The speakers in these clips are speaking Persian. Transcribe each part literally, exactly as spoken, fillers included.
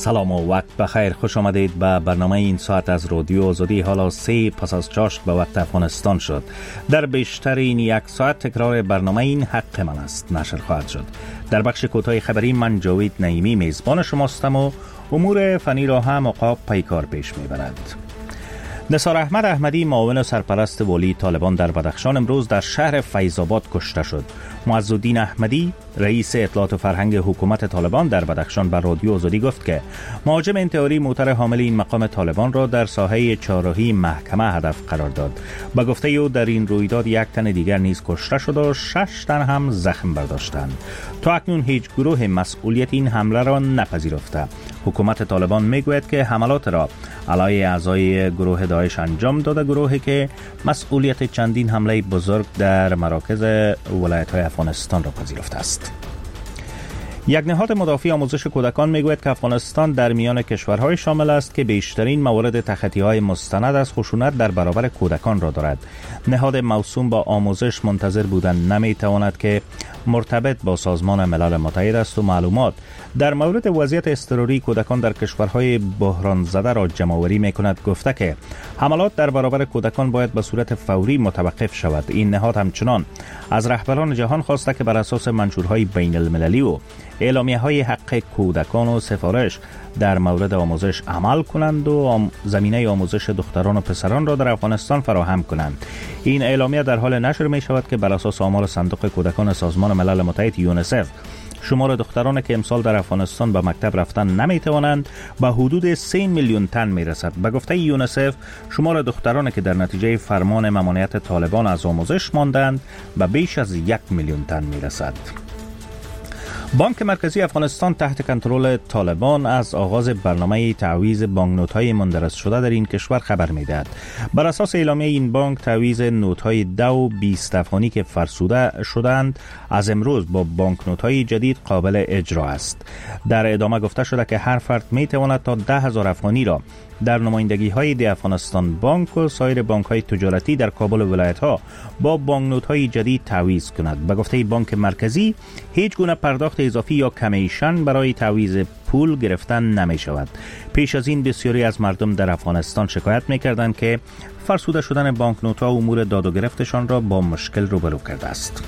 سلام و وقت بخیر، خوش آمدید به برنامه این ساعت از رادیو آزادی. حالا سه پس از چاشت به وقت افغانستان شد. در بیشتر این یک ساعت تکرار برنامه این حق من است نشر خواهد شد. در بخش کوتاه خبری من جاوید نعیمی میزبان شماستم و امور فنی را هم عقاب پیکار پیش میبرد. نثار احمد احمدی، معاون سرپرست والی طالبان در بدخشان، امروز در شهر فیض آباد کشته شد. معز الدین احمدی، رئیس اطلاعات و فرهنگ حکومت طالبان در بدخشان، بر رادیو آزادی گفت که مهاجم انتحاری موتر حامل این مقام طالبان را در ساحه چهارراهی محکمه هدف قرار داد. با گفته او در این رویداد یک تن دیگر نیز کشته شد و شش تن هم زخم برداشتند. تا اکنون هیچ گروه مسئولیت این حمله را نپذیرفته. حکومت طالبان میگوید که حملات را علیه اعضای گروه داعش انجام داده، گروهی که مسئولیت چندین حمله بزرگ در مراکز ولایت‌های افغانستان را پذیرفته است. یک نهاد مدافع آموزش کودکان میگوید که افغانستان در میان کشورهای شامل است که بیشترین موارد تخطی‌های مستند از خشونت در برابر کودکان را دارد. نهاد موسوم با آموزش منتظر بودن نمیتواند که مرتبط با سازمان ملل متحد است و معلومات در مورد وضعیت اضطراری کودکان در کشورهای بحران زده را جمع‌آوری می‌کند. گفته که حملات در برابر کودکان باید به صورت فوری متوقف شود. این نهاد همچنان از رهبران جهان خواسته که بر اساس منشورهای بین المللی و اعلامیه‌های حق کودکان و سفارش در مورد آموزش عمل کنند و آم... زمینه آموزش دختران و پسران را در افغانستان فراهم کنند. این اعلامیه در حال نشر می شود که بر اساس آمار صندوق کودکان سازمان ملل متحد یونیسف، شمار دختران که امسال در افغانستان به مکتب رفتن نمی توانند به حدود سه میلیون تن می رسد. به گفته یونیسف، شمار دختران که در نتیجه فرمان ممانعت طالبان از آموزش ماندند به بیش از یک میلیون تن می رسد. بانک مرکزی افغانستان تحت کنترل طالبان از آغاز برنامه تعویض بانکنوت‌های مندرج شده در این کشور خبر می‌دهد. بر اساس اعلامیه این بانک، تعویض نوت‌های ده و بیست افغانی که فرسوده شدند از امروز با بانکنوت‌های جدید قابل اجرا است. در ادامه گفته شده که هر فرد می‌تواند تا ده هزار افغانی را در نمایندگی‌های دی افغانستان بانک و سایر بانک‌های تجارتی در کابل و ولایت‌ها با بانکنوت‌های جدید تعویض کند. به گفته بانک مرکزی، هیچ گونه پرداخت اضافی یا کمیشن برای تعویض پول گرفتن نمی شود. پیش از این بسیاری از مردم در افغانستان شکایت می کردند که فرسوده شدن بانکنوت‌ها و امور داد و گرفتشان را با مشکل روبرو کرده است.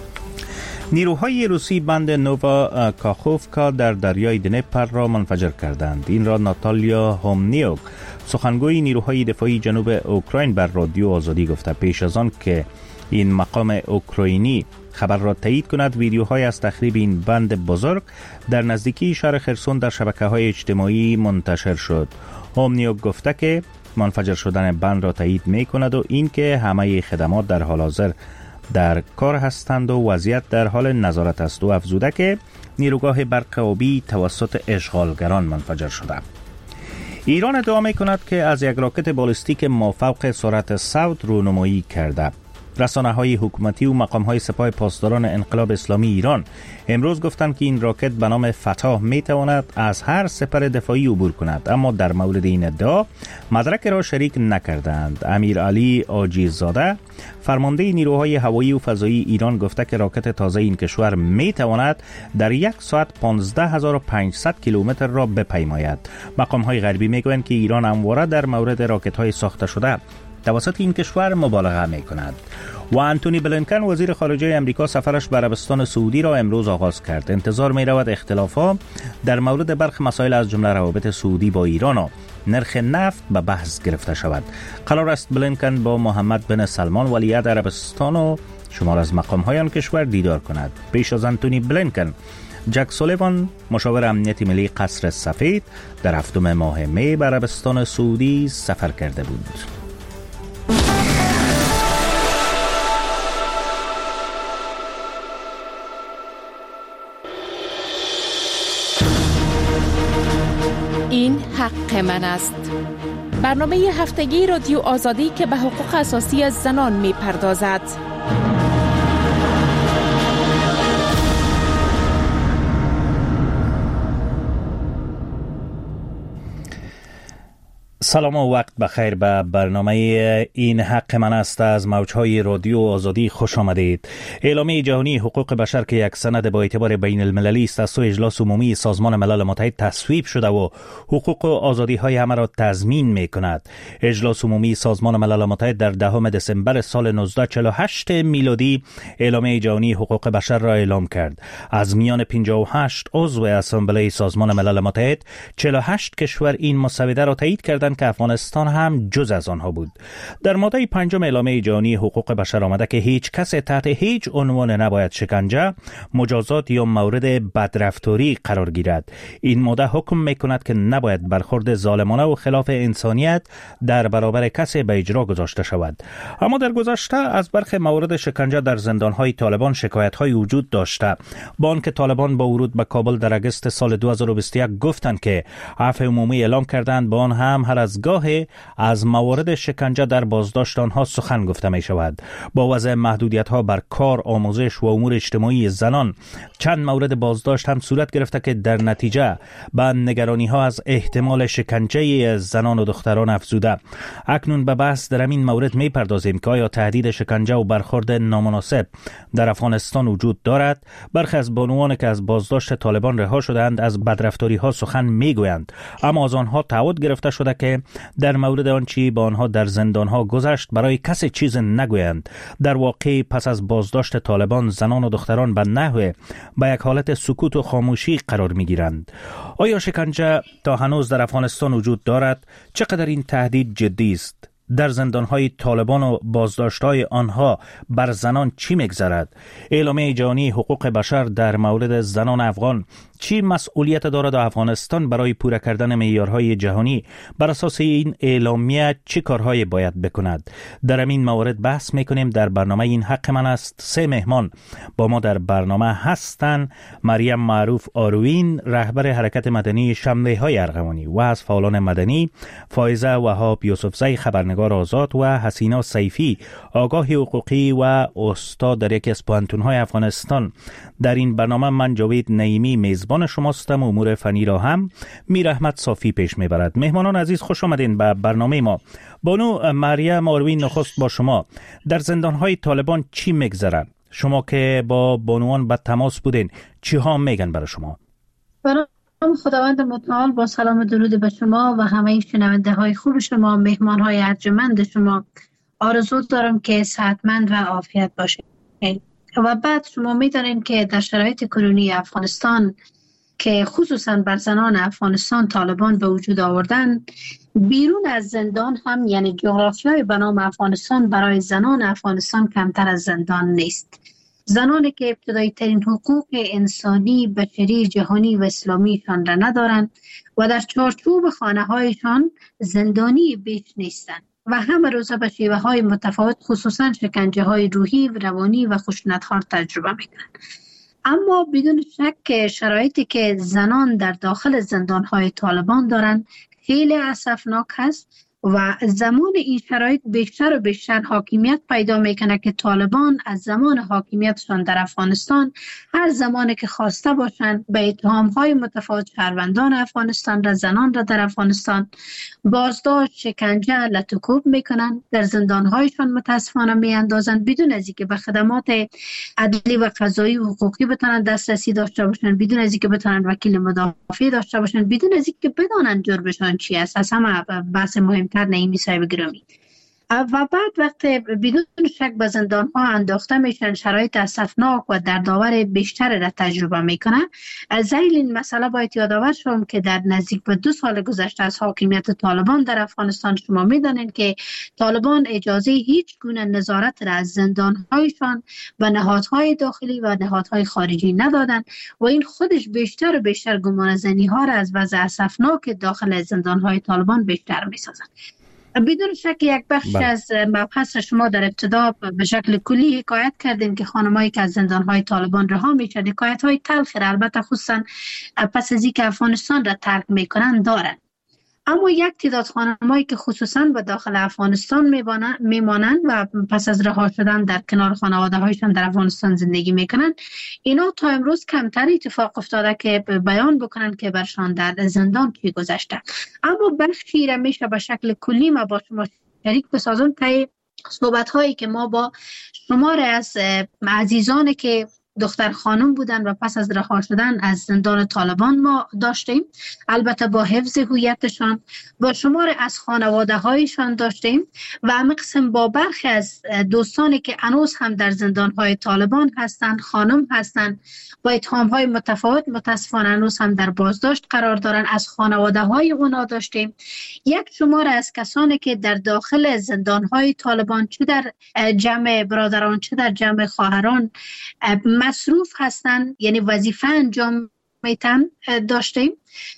نیروهای روسی بند نووا کاخوفکا در دریای دنیپر را منفجر کردند. این را ناتالیا هومنیوک، سخنگوی نیروهای دفاعی جنوب اوکراین، بر رادیو آزادی گفته. پیش از آن که این مقام اوکراینی خبر را تایید کند، ویدیوهای از تخریب این بند بزرگ در نزدیکی شهر خرسون در شبکه‌های اجتماعی منتشر شد. هومنیوک گفته که منفجر شدن بند را تایید می‌کند و اینکه همه خدمات در حال حاضر در کار هستند و وضعیت در حال نظارت است، و افزوده که نیروگاه برق آبی توسط اشغالگران منفجر شده. ایران ادعا می‌کند که از یک راکت بالستیک مافوق سرعت صوت رونمایی کرده. رسانه‌های حکومتی و مقام‌های سپاه پاسداران انقلاب اسلامی ایران امروز گفتند که این راکت به نام فتح می‌تواند از هر سپر دفاعی عبور کند، اما در مورد این ادعا مدرک را شریک نکردند. امیرعلی عاجیزاده، فرمانده نیروهای هوایی و فضایی ایران، گفته که راکت تازه این کشور می‌تواند در یک ساعت پانزده هزار و پانصد کیلومتر را بپیماید. مقام‌های غربی می‌گویند که ایران همواره در مورد راکت‌های ساخته شده توسط این کشور مبالغه می کند. و انتونی بلینکن، وزیر خارجه امریکا، سفرش به عربستان سعودی را امروز آغاز کرد. انتظار می رود اختلافات در مورد برخی مسائل از جمله روابط سعودی با ایران و نرخ نفت به بحث گرفته شود. قرار است بلینکن با محمد بن سلمان ولیعهد عربستان و شمار از مقام‌های آن کشور دیدار کند. پیش از انتونی بلینکن، جک سولیوان، مشاور امنیت ملی قصر سفید، در هفتم ماه می به عربستان سعودی سفر کرده بود. این حق من است. برنامه هفتگی رادیو آزادی که به حقوق اساسی زنان می پردازد. سلام و وقت بخیر به برنامه این حق من است از موجهای رادیو آزادی خوش آمدید. اعلامیه جهانی حقوق بشر که یک سند با اعتبار بین المللی است از سوی اجلاس عمومی سازمان ملل متحد تصویب شده و حقوق و آزادی های همه را تضمین می کند. اجلاس عمومی سازمان ملل متحد در دهم دسامبر سال نوزده چهل و هشت میلادی اعلامیه جهانی حقوق بشر را اعلام کرد. از میان پنجاه و هشت عضو اسامبله سازمان ملل متحد چهل و هشت کشور این مسوده را تایید کردند که افغانستان هم جز از آنها بود. در ماده پنجم اعلامیه جهانی حقوق بشر آمده که هیچ کس تحت هیچ عنوان نباید شکنجه، مجازات یا مورد بدرفتاری قرار گیرد. این ماده حکم میکند که نباید برخورد ظالمانه و خلاف انسانیت در برابر کسی به اجرا گذاشته شود. اما در گذشته از برخی موارد شکنجه در زندانهای طالبان شکایت‌های وجود داشته. با آنکه طالبان با ورود به کابل در اگست سال دو هزار و بیست و یک گفتند که عفو عمومی اعلام کردند، با آن هم هر از گاهی از موارد شکنجه در بازداشت آنها سخن گفته می شود. با وضع محدودیت ها بر کار، آموزش و امور اجتماعی زنان چند مورد بازداشت هم صورت گرفته که در نتیجه به نگرانی ها از احتمال شکنجه زنان و دختران افزوده. اکنون به بحث در این مورد می پردازیم که آیا تهدید شکنجه و برخورد نامناسب در افغانستان وجود دارد؟ برخی از بانوان که از بازداشت طالبان رها شدند از بدرفتاری ها سخن می گویند، اما از آنها تعهد گرفته شده که در مورد آنچه با آنها در زندانها گذشت برای کسی چیز نگویند. در واقع پس از بازداشت طالبان زنان و دختران به نحو به یک حالت سکوت و خاموشی قرار می گیرند. آیا شکنجه تا هنوز در افغانستان وجود دارد؟ چقدر این تهدید جدی است؟ در زندانهای طالبان و بازداشت‌های آنها بر زنان چی می‌گذرد؟ اعلامیه جهانی حقوق بشر در مورد زنان افغان چی مسئولیت دارد و افغانستان برای پورا کردن معیارهای جهانی بر اساس این اعلامیه چی کارهای باید بکند؟ در این موارد بحث میکنیم در برنامه این حق من است. سه مهمان با ما در برنامه هستند: مریم معروف آروین، رهبر حرکت مدنی شمله های ارغوانی و از فعالان مدنی، فایزه وهاب یوسفزی، خبرنگار آزاد، و حسینا سیفی، آگاه حقوقی و استاد در یکی از پوهنتون‌های افغانستان. در این برنامه من جاوید نعیمی میزبان شماستم. امور فنی را هم میر احمد صافی پیش میبرد. مهمانان عزیز خوش آمدین به برنامه ما. بانو مریم آروین، نخست با شما. در زندانهای طالبان چی میگذره؟ شما که با بانوان به تماس بودین، چی ها میگن برای شما؟ برای خداوند متعال با سلام و درود به شما و همه شنونده های خوب شما، مهمان های ارجمند شما، آرزو دارم که صحتمند و عافیت باشید. و بعد شما میدانید که در شرایط کنونی افغانستان که خصوصا بر زنان افغانستان طالبان به وجود آوردن، بیرون از زندان هم یعنی جغرافیای به نام افغانستان برای زنان افغانستان کمتر از زندان نیست. زنانی که ابتدایی ترین حقوق انسانی، بشری، جهانی و اسلامیشان را ندارند و در چارچوب خانه هایشان زندانی بیش نیستند و همه روزه به شیوه های متفاوت خصوصا شکنجه های روحی و روانی و خشونت ها تجربه میکنند. اما بدون شک شرایطی که زنان در داخل زندان های طالبان دارند خیلی اسفناک هست و زمان این شرایط بیشتر و بیشتر حاکمیت پیدا میکنه که طالبان از زمان حاکمیتشان در افغانستان هر زمانی که خواسته باشند به اتهامهای متفاوت شهروندان افغانستان را، زنان را در افغانستان بازداشت، شکنجه، لطوکوب میکنن، در زندانهایشان متاسفانه میاندازند بدون از اینکه به خدمات عدلی و قضایی و حقوقی بتونن دسترسی داشته باشند، بدون از اینکه بتونن وکیل مدافع داشته باشند، بدون از اینکه بدانند جرمشان چی است. از همه بحث مهمتر نعیمی صاحب گرامی. و بعد وقتی بدون شک به زندان ها انداخته میشن، شرایط اسفناک و دردآور بیشتر را تجربه میکنه. زیل این مسئله باید یادآور شوم که در نزدیک به دو سال گذشته از حاکمیت طالبان در افغانستان شما میدانید که طالبان اجازه هیچ گونه نظارت را از زندان هایشان و نهادهای داخلی و نهادهای خارجی ندادند و این خودش بیشتر و بیشتر گمان زنی ها را از وضع اسفناک داخل زندان های طالبان بیشتر میسازند. بدون شک یک بخش بله. از مبحث شما در ابتدا به شکل کلی حکایت کردیم که خانمایی که از زندانهای طالبان رها میشن حکایت های تلخ البته خصوصا پس از اینکه افغانستان را ترک میکنن دارن. اما یک تعداد خانمایی که خصوصا به داخل افغانستان میمانند و پس از رها شدن در کنار خانواده هایشان در افغانستان زندگی میکنن، اینا تا امروز کمتر اتفاق افتاده که بیان بکنن که برشان در زندان چی گذشته. اما بخشی را میشه به شکل کلی ما با شما شریک بسازم که صحبت هایی که ما با شمار از عزیزان که دختر خانم بودن و پس از رها شدن از زندان طالبان ما داشتیم، البته با حفظ هویتشان، با شمار از خانواده هایشان داشتیم و همین قسم با برخی از دوستانی که هنوز هم در زندان های طالبان هستند، خانم هستند، با اتهام های متفاوت متاسفانه هنوز هم در بازداشت قرار دارن، از خانواده های اونا داشتیم. یک شمار از کسانی که در داخل زندان های طالبان چه در جمع برادران چه در جمع خواهران مصروف هستند، یعنی وظیفه انجام میتن داشتیم.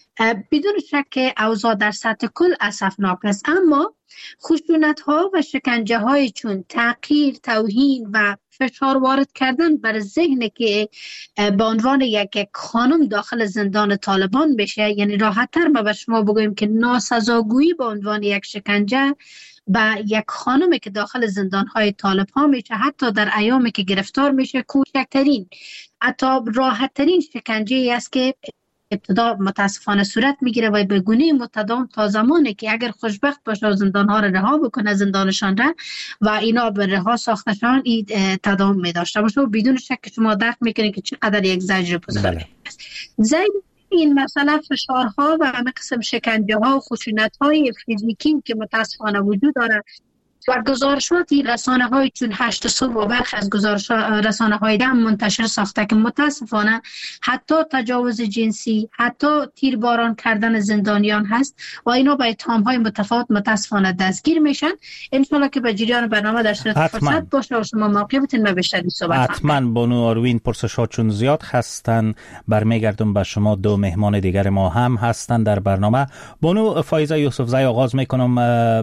بدون شک اوضاع در سطح کل اسفناک است، اما خشونت ها و شکنجه های چون تحقیر، توهین و فشار وارد کردن بر ذهن که به عنوان یک خانم داخل زندان طالبان بشه، یعنی راحت تر ما به شما بگوییم که ناسزاگویی به عنوان یک شکنجه با یک خانمی که داخل زندان‌های طالب ها میشه، حتی در ایامی که گرفتار میشه، کوچکترین حتی راحتترین شکنجه ای است که ابتدا متاسفانه صورت میگیره و به گونه متداوم تا زمانی که اگر خوشبخت باشه زندان ها را رها بکنه زندانشان را و اینا به رها ساختشان این تداوم میداشته باشه و بدون شک شما درک میکنید که چقدر یک زجر بزرگه است. زجر این مسئله فشارها و همه قسم شکنجه ها و خشونت های فیزیکی که متاسفانه وجود داره و گزارشاتی رسانه های چون هشت صبح و برخی از گزارش رسانه های دم منتشر ساخته که متاسفانه حتی تجاوز جنسی، حتی تیرباران کردن زندانیان هست و اینا با اتهام های متفاوت متاسفانه دستگیر میشن. انشالله که به جریان برنامه در صورت فرصت باشه و شما موقع بتین ما بیشتر صحبت کنیم. حتما بانو آروین، پرسش ها چون زیاد هستن برمیگردم به شما. دو مهمان دیگر ما هم هستن در برنامه. بانو فایزه یوسفزی، آغاز میکنم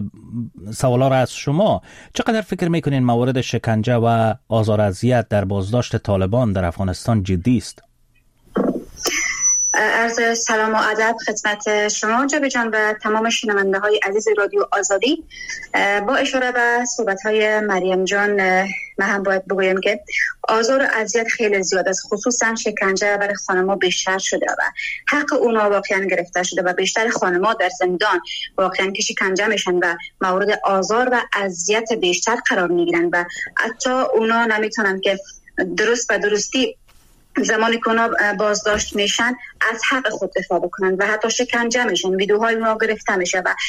سوالا را از شما. چقدر فکر میکنین موارد شکنجه و آزار اذیت در بازداشت طالبان در افغانستان جدی است؟ عرض سلام و ادب خدمت شما جناب جان و تمام شنونده های عزیز رادیو آزادی. با اشاره به صحبت های مریم جان من هم باید بگویم که آزار و اذیت خیلی زیاد است، خصوصا شکنجه برای خانم‌ها بیشتر شده و حق اونا واقعا گرفته شده و بیشتر خانم‌ها در زندان واقعا که شکنجه میشن و مورد آزار و اذیت بیشتر قرار میگیرن و حتی اونا نمیتونن که درست و درستی زمانی که اونا بازداشت میشن از حق خود دفاع بکنن و حتی شکنجه میشن، ویدیوهای اونا گرفته میشه و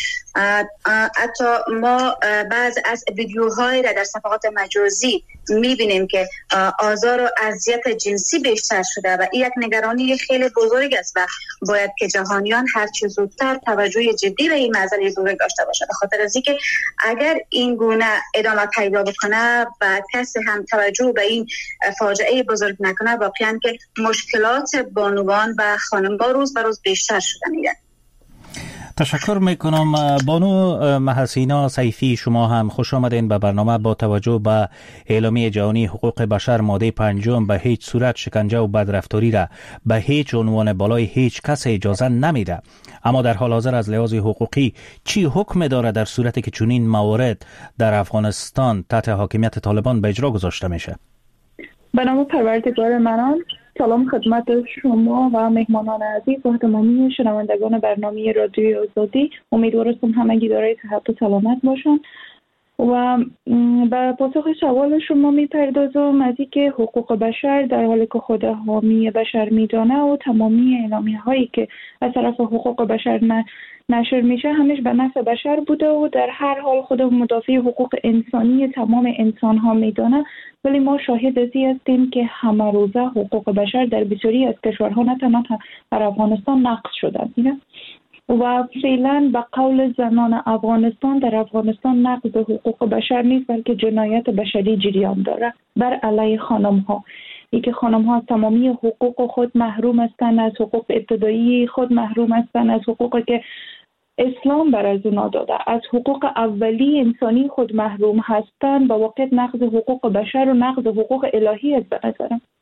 حتی ما بعض از ویدیوهای را در صفحات مجازی میبینیم که آزار و اذیت جنسی بیشتر شده و این یک نگرانی خیلی بزرگ است و باید که جهانیان هر چه زودتر توجه جدی به این مسئله بزرگ داشته باشه، به خاطر از اینکه اگر این گونه ادامه پیدا بکنه و کسی هم توجه به این فاجعه بزرگ نکنه، واقعا که مشکلات بانوان و خانم‌ها روز به روز بیشتر شدن میره. تشکر میکنم. بانو محسینا سیفی، شما هم خوش آمدین به برنامه. با توجه به اعلامیه جهانی حقوق بشر ماده پنجم به هیچ صورت شکنجه و بدرفتاری را به هیچ عنوان بالای هیچ کس اجازه نمیده، اما در حال حاضر از لحاظ حقوقی چی حکم داره در صورتی که چنین موارد در افغانستان تحت حاکمیت طالبان به اجرا گذاشته میشه؟ به نام پروردگار منان، سلام خدمت شما و مهمانان عزیز و تمامی شنوندگان برنامه رادیوی آزادی. امیدوارم همگی دارای صحت و سلامت باشن و به پاسخ سوال شما میپردازم از اینکه حقوق بشر در حالی که خود حامی بشر میدانه و تمامی اعلامیه هایی که از طرف حقوق بشر نشر میشه همیشه به نفع بشر بوده و در هر حال خود مدافع حقوق انسانی تمام انسان ها میدانه، ولی ما شاهد از این هستیم که همه روزه حقوق بشر در بسیاری از کشورها نه تنها در افغانستان نقض شدن و فعلا به قول زنان افغانستان در افغانستان نقض حقوق بشر نیست بلکه جنایت بشری جریان داره بر علیه خانم ها. ای که خانم ها از تمامی حقوق خود محروم هستند، از حقوق ابتدایی خود محروم هستند، از حقوقی که اسلام بر از اونا داده، از حقوق اولی انسانی خود محروم هستند. با واقع نقض حقوق بشر و نقض حقوق الهی است به نظرم.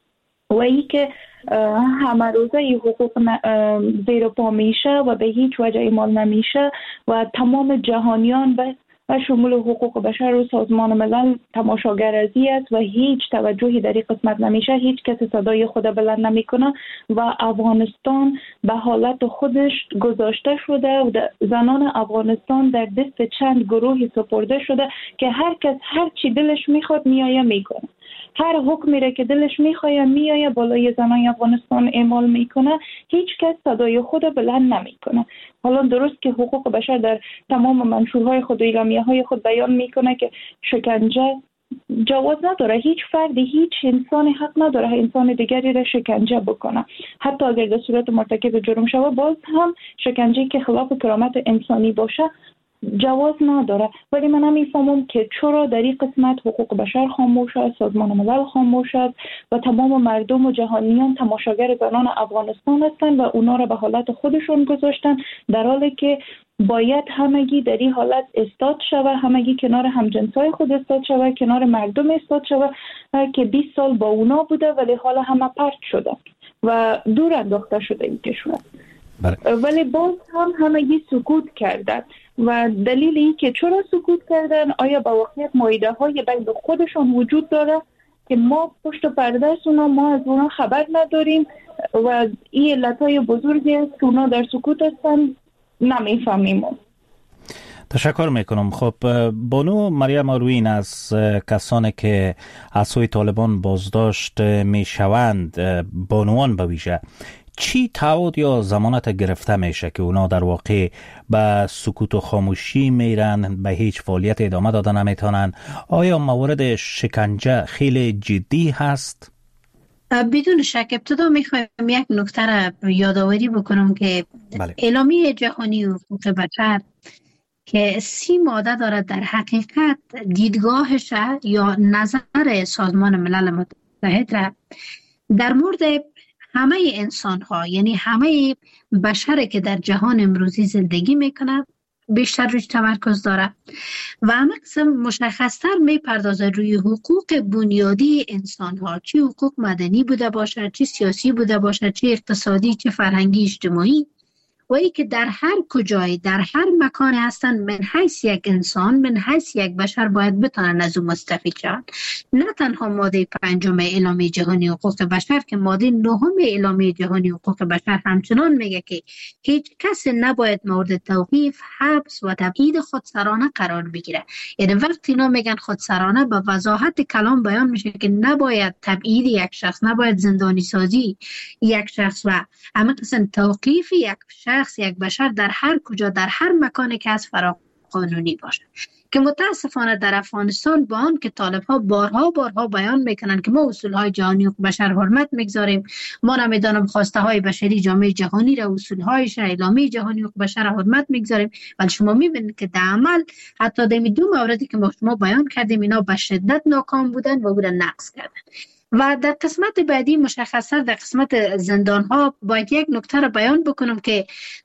و ای که همه روزه ای حقوق زیر پا میشه و به هیچ وجه اعمال نمیشه و تمام جهانیان به و شمول حقوق بشر و سازمان ملل تماشاگر ازی است و هیچ توجهی در این قسمت نمیشه، هیچ کسی صدای خود بلند نمیکنه و افغانستان به حالت خودش گذاشته شده و زنان افغانستان در دست چند گروهی سپرده شده که هر کس هر چی دلش میخواد میایه میکنه، هر حکمی را که دلش میخواد میایه بالای زنان افغانستان اعمال میکنه، هیچ کس صدای خود بلند نمیکنه. حالا درست که حقوق بشر در تمام منشورهای خود و اعلامیه های خود بیان میکنه که شکنجه جواز نداره، هیچ فردی هیچ انسانی حق نداره انسان دیگری را شکنجه بکنه، حتی اگر در صورت مرتکب جرم شود باز هم شکنجه که خلاف کرامت انسانی باشه جواز نداره. ولی من نمیفهمم که چرا در این قسمت حقوق بشر خاموش است، سازمان ملل خاموش است و تمام مردم و جهانیان تماشاگر زنان افغانستان هستند و اونا را به حالت خودشون گذاشتن، در حالی که باید همگی در این حالت استاد شود، همگی کنار همجنسای خود استاد شود، کنار مردم استاد شود که بیست سال با اونا بوده ولی حالا همه پرت شده و دور انداخته شده این کشور. ولی باز هم همگی سکوت کردن و دلیل این که چرا سکوت کردن، آیا با واقعیت مایده های بین خودشون وجود داره که ما پشت پرده است اونا ما از اونا خبر نداریم و این علتهای بزرگی است که اونا در سکوت هستن نمیفهمیم. تشکر میکنم. خب بانو مریم آروین از کسانی که از سوی طالبان بازداشت میشوند، بانوان به ویژه، چی تعهد یا ضمانت گرفته میشه که اونا در واقع به سکوت و خاموشی میرن، به هیچ فعالیت ادامه دادن نمیتونن؟ آیا موارد شکنجه خیلی جدی هست؟ بدون شک ابتدا میخوایم یک نکته را یادآوری بکنم که بله. اعلامیه جهانی حقوق بشر که سی ماده دارد، در حقیقت دیدگاهش یا نظر سازمان ملل متحد را در مورد همه انسان ها، یعنی همه بشر که در جهان امروزی زندگی میکنند بیشتر روش تمرکز داره و همه قسم مشخصتر میپردازه روی حقوق بنیادی انسان ها، چه حقوق مدنی بوده باشه، چه سیاسی بوده باشه، چه اقتصادی، چه فرهنگی اجتماعی، و ای که در هر کجای در هر مکان هستن من حیث یک انسان، من حیث یک بشر باید بتونن از اون مستفید شن. نه تنها ماده پنجم اعلامیه جهانی حقوق بشر که ماده نهم اعلامیه جهانی حقوق بشر همچنان میگه که هیچ کس نباید مورد توقیف، حبس و تبعید خودسرانه قرار بگیره. یعنی وقتی اینا میگن خودسرانه به وضاحت کلام بیان میشه که نباید تبعید یک شخص، نباید زندانی سازی یک شخص و همه قسم توقیف یک شخص یک بشر در هر کجا در هر مکانی که از فرا قانونی باشه، که متاسفانه در افغانستان با آن که طالب ها بارها بارها بیان میکنن که ما اصول های جهانی حقوق بشر حرمت میگذاریم، ما نمیدانم خواسته های بشری جامعه جهانی را، اصول هایش اعلامیه جهانی حقوق بشر حرمت میگذاریم، ولی شما میبینید که در عمل حتی در دو موردی که ما شما بیان کردیم اینا به شدت ناکام بودن و او را نقض کردن. و در قسمت بعدی مشخصا در قسمت زندان ها باید یک نکته را بیان بکنم که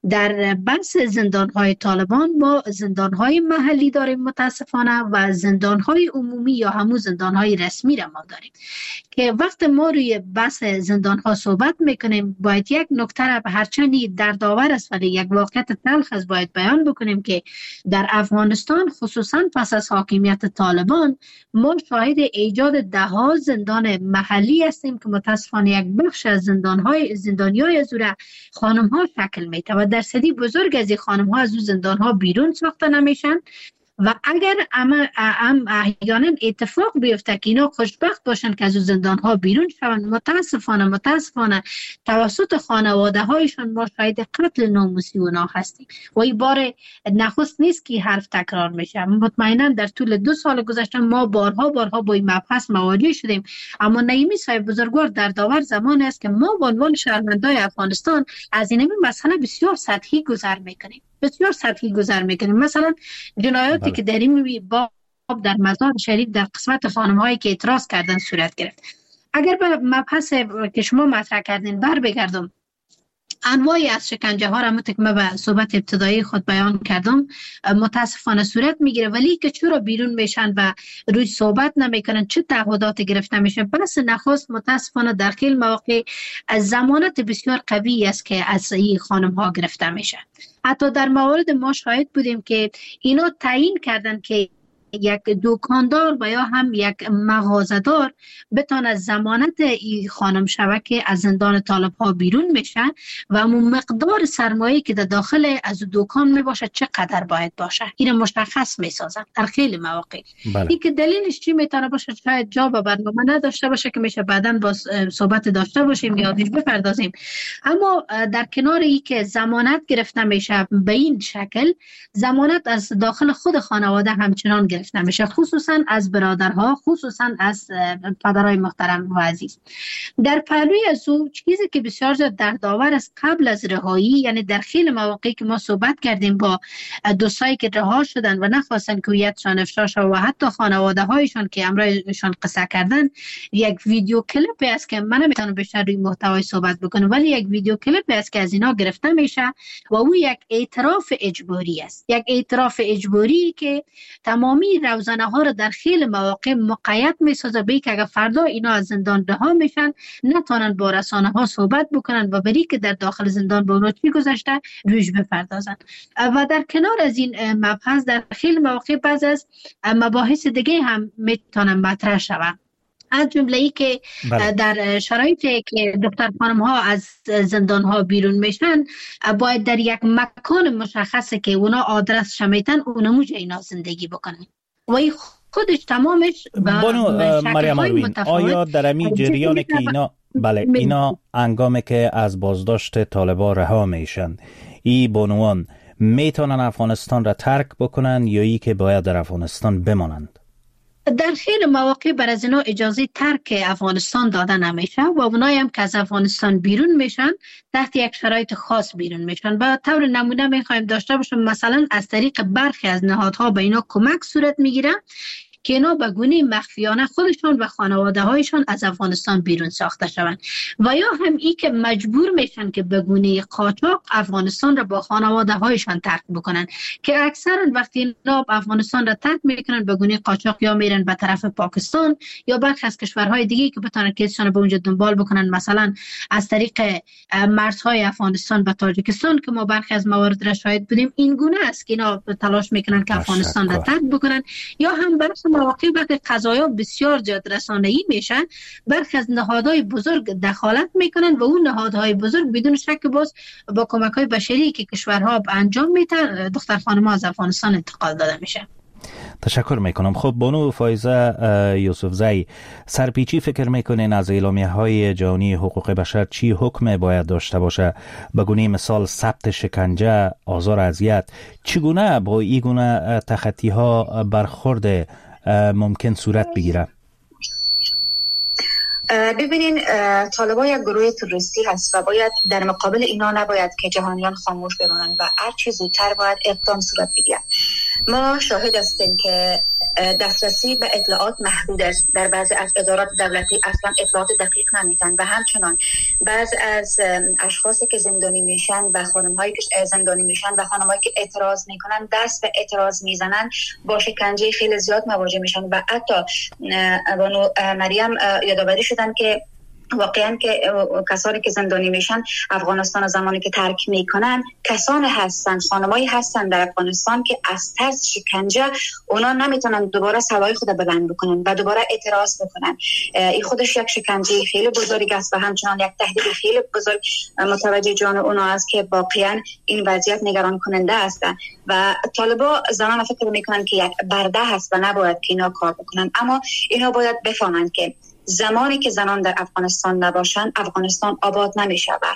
در بحث زندان های طالبان ما زندان های محلی داریم متاسفانه و زندان های عمومی یا همون زندان های رسمی را ما داریم که وقت ما روی بحث زندان ها صحبت میکنیم باید یک نکته را هرچندی دردآور است ولی یک واقعیت تلخ است باید بیان بکنیم که در افغانستان خصوصا پس از حاکمیت طالبان ما شاهد ایجاد ده ها زندان محلی هستیم که متاسفانه یک بخش از زندان‌های زندانیای از اون خانم‌ها شکل می‌ده و درصدی بزرگ از این خانم‌ها از اون زندان‌ها بیرون ساخته نمیشن و اگر ام ام احیانا اتفاق بیفته که اینا خوشبخت باشن که از زندان ها بیرون شوند، متاسفانه متاسفانه توسط خانواده هایشان ما شاهد قتل ناموسی اونا هستیم و این بار نخست نیست که حرف تکرار میشه. مطمئنا در طول دو سال گذشته ما بارها بارها با این مبحث مواجه شدیم، اما نعیمی صاحب بزرگوار در داور زمان است که ما به عنوان شهروندان افغانستان از این مسئله بسیار سطحی گذر میکنیم بسیار سطحی گذر میکنیم. مثلا جنایاتی بله. که در این باب در مزار شریف در قسمت خانم‌هایی که اعتراض کردن صورت گرفت. اگر به مبحث که شما مطرح کردین بر بگردم، انواعی از شکنجه ها را متک ما به صحبت ابتدایی خود بیان کردم متاسفانه صورت میگیره، ولی که چرا بیرون میشن و روی صحبت نمیکنن، چه تعهدات گرفته میشه؟ بس نخست متاسفانه در خیلی مواقع از ضمانت بسیار قوی است که از این خانم ها گرفته میشه. حتی در موارد ما شاهد بودیم که اینا تعیین کردن که یک دکاندار و یا هم یک مغازه‌دار بتونه ضمانت این خانم شوه که از زندان طالب ها بیرون میشه و اون مقدار سرمایه که در داخل از دکان میباشه چقدر باید باشه، این مشخص میسازن در خیلی مواقع. بله. این که دلیلش چی میتونه باشه شاید جا به برنامه نداشته باشه که میشه بعداً با صحبت داشته باشیم یا دیش بپردازیم، اما در کنار این که ضمانت گرفته میشه به این شکل، ضمانت از داخل خود خانواده همچنان گرفته نمیشه، خصوصا از برادرها، خصوصا از پدرای محترم و عزیز. در پهلوی از او چیزی که بسیار دردآور است قبل از رهایی، یعنی در خیلی مواقعی که ما صحبت کردیم با دوستایی که رها شدن و نخواستن که هویتشان افشا شود و حتی خانواده هایشان که امرایشان قصه کردن، یک ویدیو کلیپی است که من نمیتونم بیشتر روی محتوای صحبت بکنم، ولی یک ویدیو کلیپی است که از اینا گرفته میشه و او یک اعتراف اجباری است، یک اعتراف اجباری که تمامی روزنه ها رو در خیلی مواقع مقید میسازه به اینکه اگر فردا اینا از زندان رها میشن نتونن با رسانه ها صحبت بکنن و بری که در داخل زندان با اونها چی گذشته رویش بپردازن. و در کنار از این مبحث در خیلی مواقع بعض از مباحث دیگه هم میتونن مطرح شود، از جمله ای که بله. در شرایطی که دختر خانم ها از زندان ها بیرون میشن باید در یک مکان مشخصه که اونا آدرس شمیتن اونا موجه اینا زندگی بکنن و خودش تمامش بانو مریم آروین، آیا در امی جریان که اینا بله اینا انگامه که از بازداشت طالبا رها میشن، ای بانوان میتونن افغانستان را ترک بکنن یا ای که باید در افغانستان بمانند؟ در خیلی مواقع بر از اینا اجازه ترک افغانستان داده نمیشه و اونایی هم که از افغانستان بیرون میشن تحت یک شرایط خاص بیرون میشن. و طور نمونه میخوایم داشته باشم مثلا از طریق برخی از نهادها به اینا کمک صورت میگیره که اینا به گونه مخفیانه خودشان و خانواده هایشان از افغانستان بیرون ساخته شوند و یا هم ای که مجبور میشن که به گونه قاچاق افغانستان را با خانواده هایشان ترک بکنن، که اکثرا وقتی اینا افغانستان را ترک میکنن به گونه قاچاق یا میرن به طرف پاکستان یا برخی از کشورهای دیگه که بتونن کیسشان به اونجا دنبال بکنن، مثلا از طریق مرزهای افغانستان به تاجیکستان که ما برخی از موارد را شاهد بودیم. این گونه است که اینا تلاش میکنن که افغانستان را ترک بکنن. یا هم برخی مواقع وقتی قضایا بسیار زیاد رسانه‌ای میشن برخی از نهادهای بزرگ دخالت میکنن و اون نهادهای بزرگ بدون شک باز با کمک‌های بشری که کشورها انجام میدن دختر خانم‌ها از افغانستان انتقال داده میشه. تشکر میکنم. خب بانو فایزه یوسفزئی، سرپیچی فکر میکنین از اعلامیه های جهانی حقوق بشر چی حکم باید داشته باشه؟ به گونه مثال ثبت شکنجه، آزار، اذیت، چگونه با این گونه تخطی ها برخورد ممکن صورت بگیره؟ ببینین طالبان یک گروه تروریستی هست و باید در مقابل اینا نباید که جهانیان خاموش بمانند و هر چه زودتر باید اقدام صورت بگیرد. ما شاهد هستیم که دسترسی به اطلاعات محدود است. در بعضی از ادارات دولتی اصلا اطلاعات دقیق نمیدن و همچنان بعض از اشخاصی که زندانی میشن و خانم‌هایی که زندانی میشن و خانم‌هایی که اعتراض میکنن دست به اعتراض میزنن با شکنجه خیلی زیاد مواجه میشن و حتی بانو مریم یادآوری شدن که واقعا که کسانی که زندانی میشن افغانستان زمانی که ترک میکنن کسانی هستن، خانمایی هستن در افغانستان که از ترس شکنجه اونا نمیتونن دوباره سوای خود بلند بکنن و دوباره اعتراض بکنن. این خودش یک شکنجه خیلی بزرگ است و همچنان یک تهدید خیلی بزرگ متوجه جان اونا است که واقعا این وضعیت نگران کننده است و طالبان زنان فکر میکنن که یک برده هست و نباید که اینا کار بکنن، اما اینا باید بفهمند که زمانی که زنان در افغانستان نباشند افغانستان آباد نمیشه و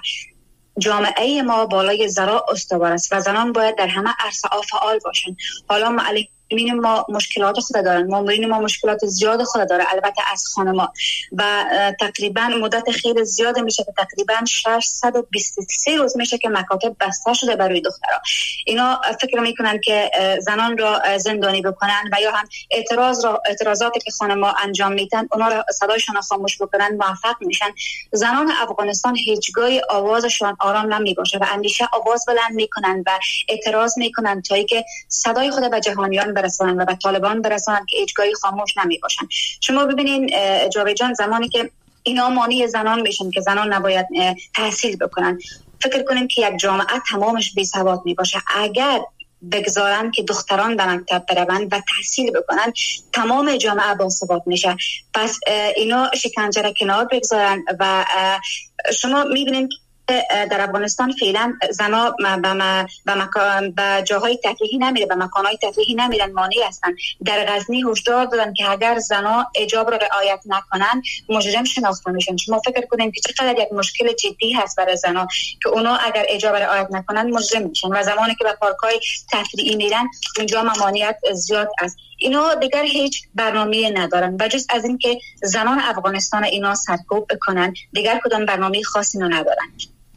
جامعه ما بالای ذرا استوار است و زنان باید در همه عرصه فعال باشند. حالا ما مامورین ما مشکلات خود دارن، مامورین ما مشکلات زیاد خود داره، البته از خانما و تقریبا مدت خیلی زیاد میشه که تقریبا ششصد و بیست و سه روز میشه که مکاتب بسته شده برای دخترها. اینا فکر میکنن که زنان را زندانی بکنن و یا هم اعتراض را اعتراضاتی که خانما انجام میدن اونا را صدایشان را خاموش بکنن موفق میشن. زنان افغانستان هیچگاه آوازشان آرام نمی باشه و همیشه آواز بلند میکنن و اعتراض میکنن تا اینکه صدای خود به جهانیان برسانن و به طالبان برسانن که هیچگاهی خاموش نمی باشن. شما ببینین جاوید جان، زمانی که اینا مانع زنان میشن که زنان نباید تحصیل بکنن، فکر کنیم که یک جامعه تمامش بی سواد می باشه. اگر بگذارن که دختران به مکتب بروند و تحصیل بکنن، تمام جامعه با ثبات میشه. پس اینا شکنجه را کنار بگذارن و شما میبینید در افغانستان فعلا زنا به مکان به جاهای تفریحی نمیره، به مکانهای تفریحی نمیرن، مانع هستن. در غزنی هشدار دادن که اگر زنا حجاب را رعایت نکنن مجرم شناخته میشن. شما فکر کنید که چقدر یک مشکل جدی هست برای زنا که اونا اگر حجاب را رعایت نکنن مجرم میشن و زمانی که به پارک‌های تفریحی میرن اونجا ممانعت زیاد است. اینا دیگر هیچ برنامه ندارن و جز از این که زنان افغانستان اینا سرکوب بکنن دیگر کدام برنامه خاصی ندارن.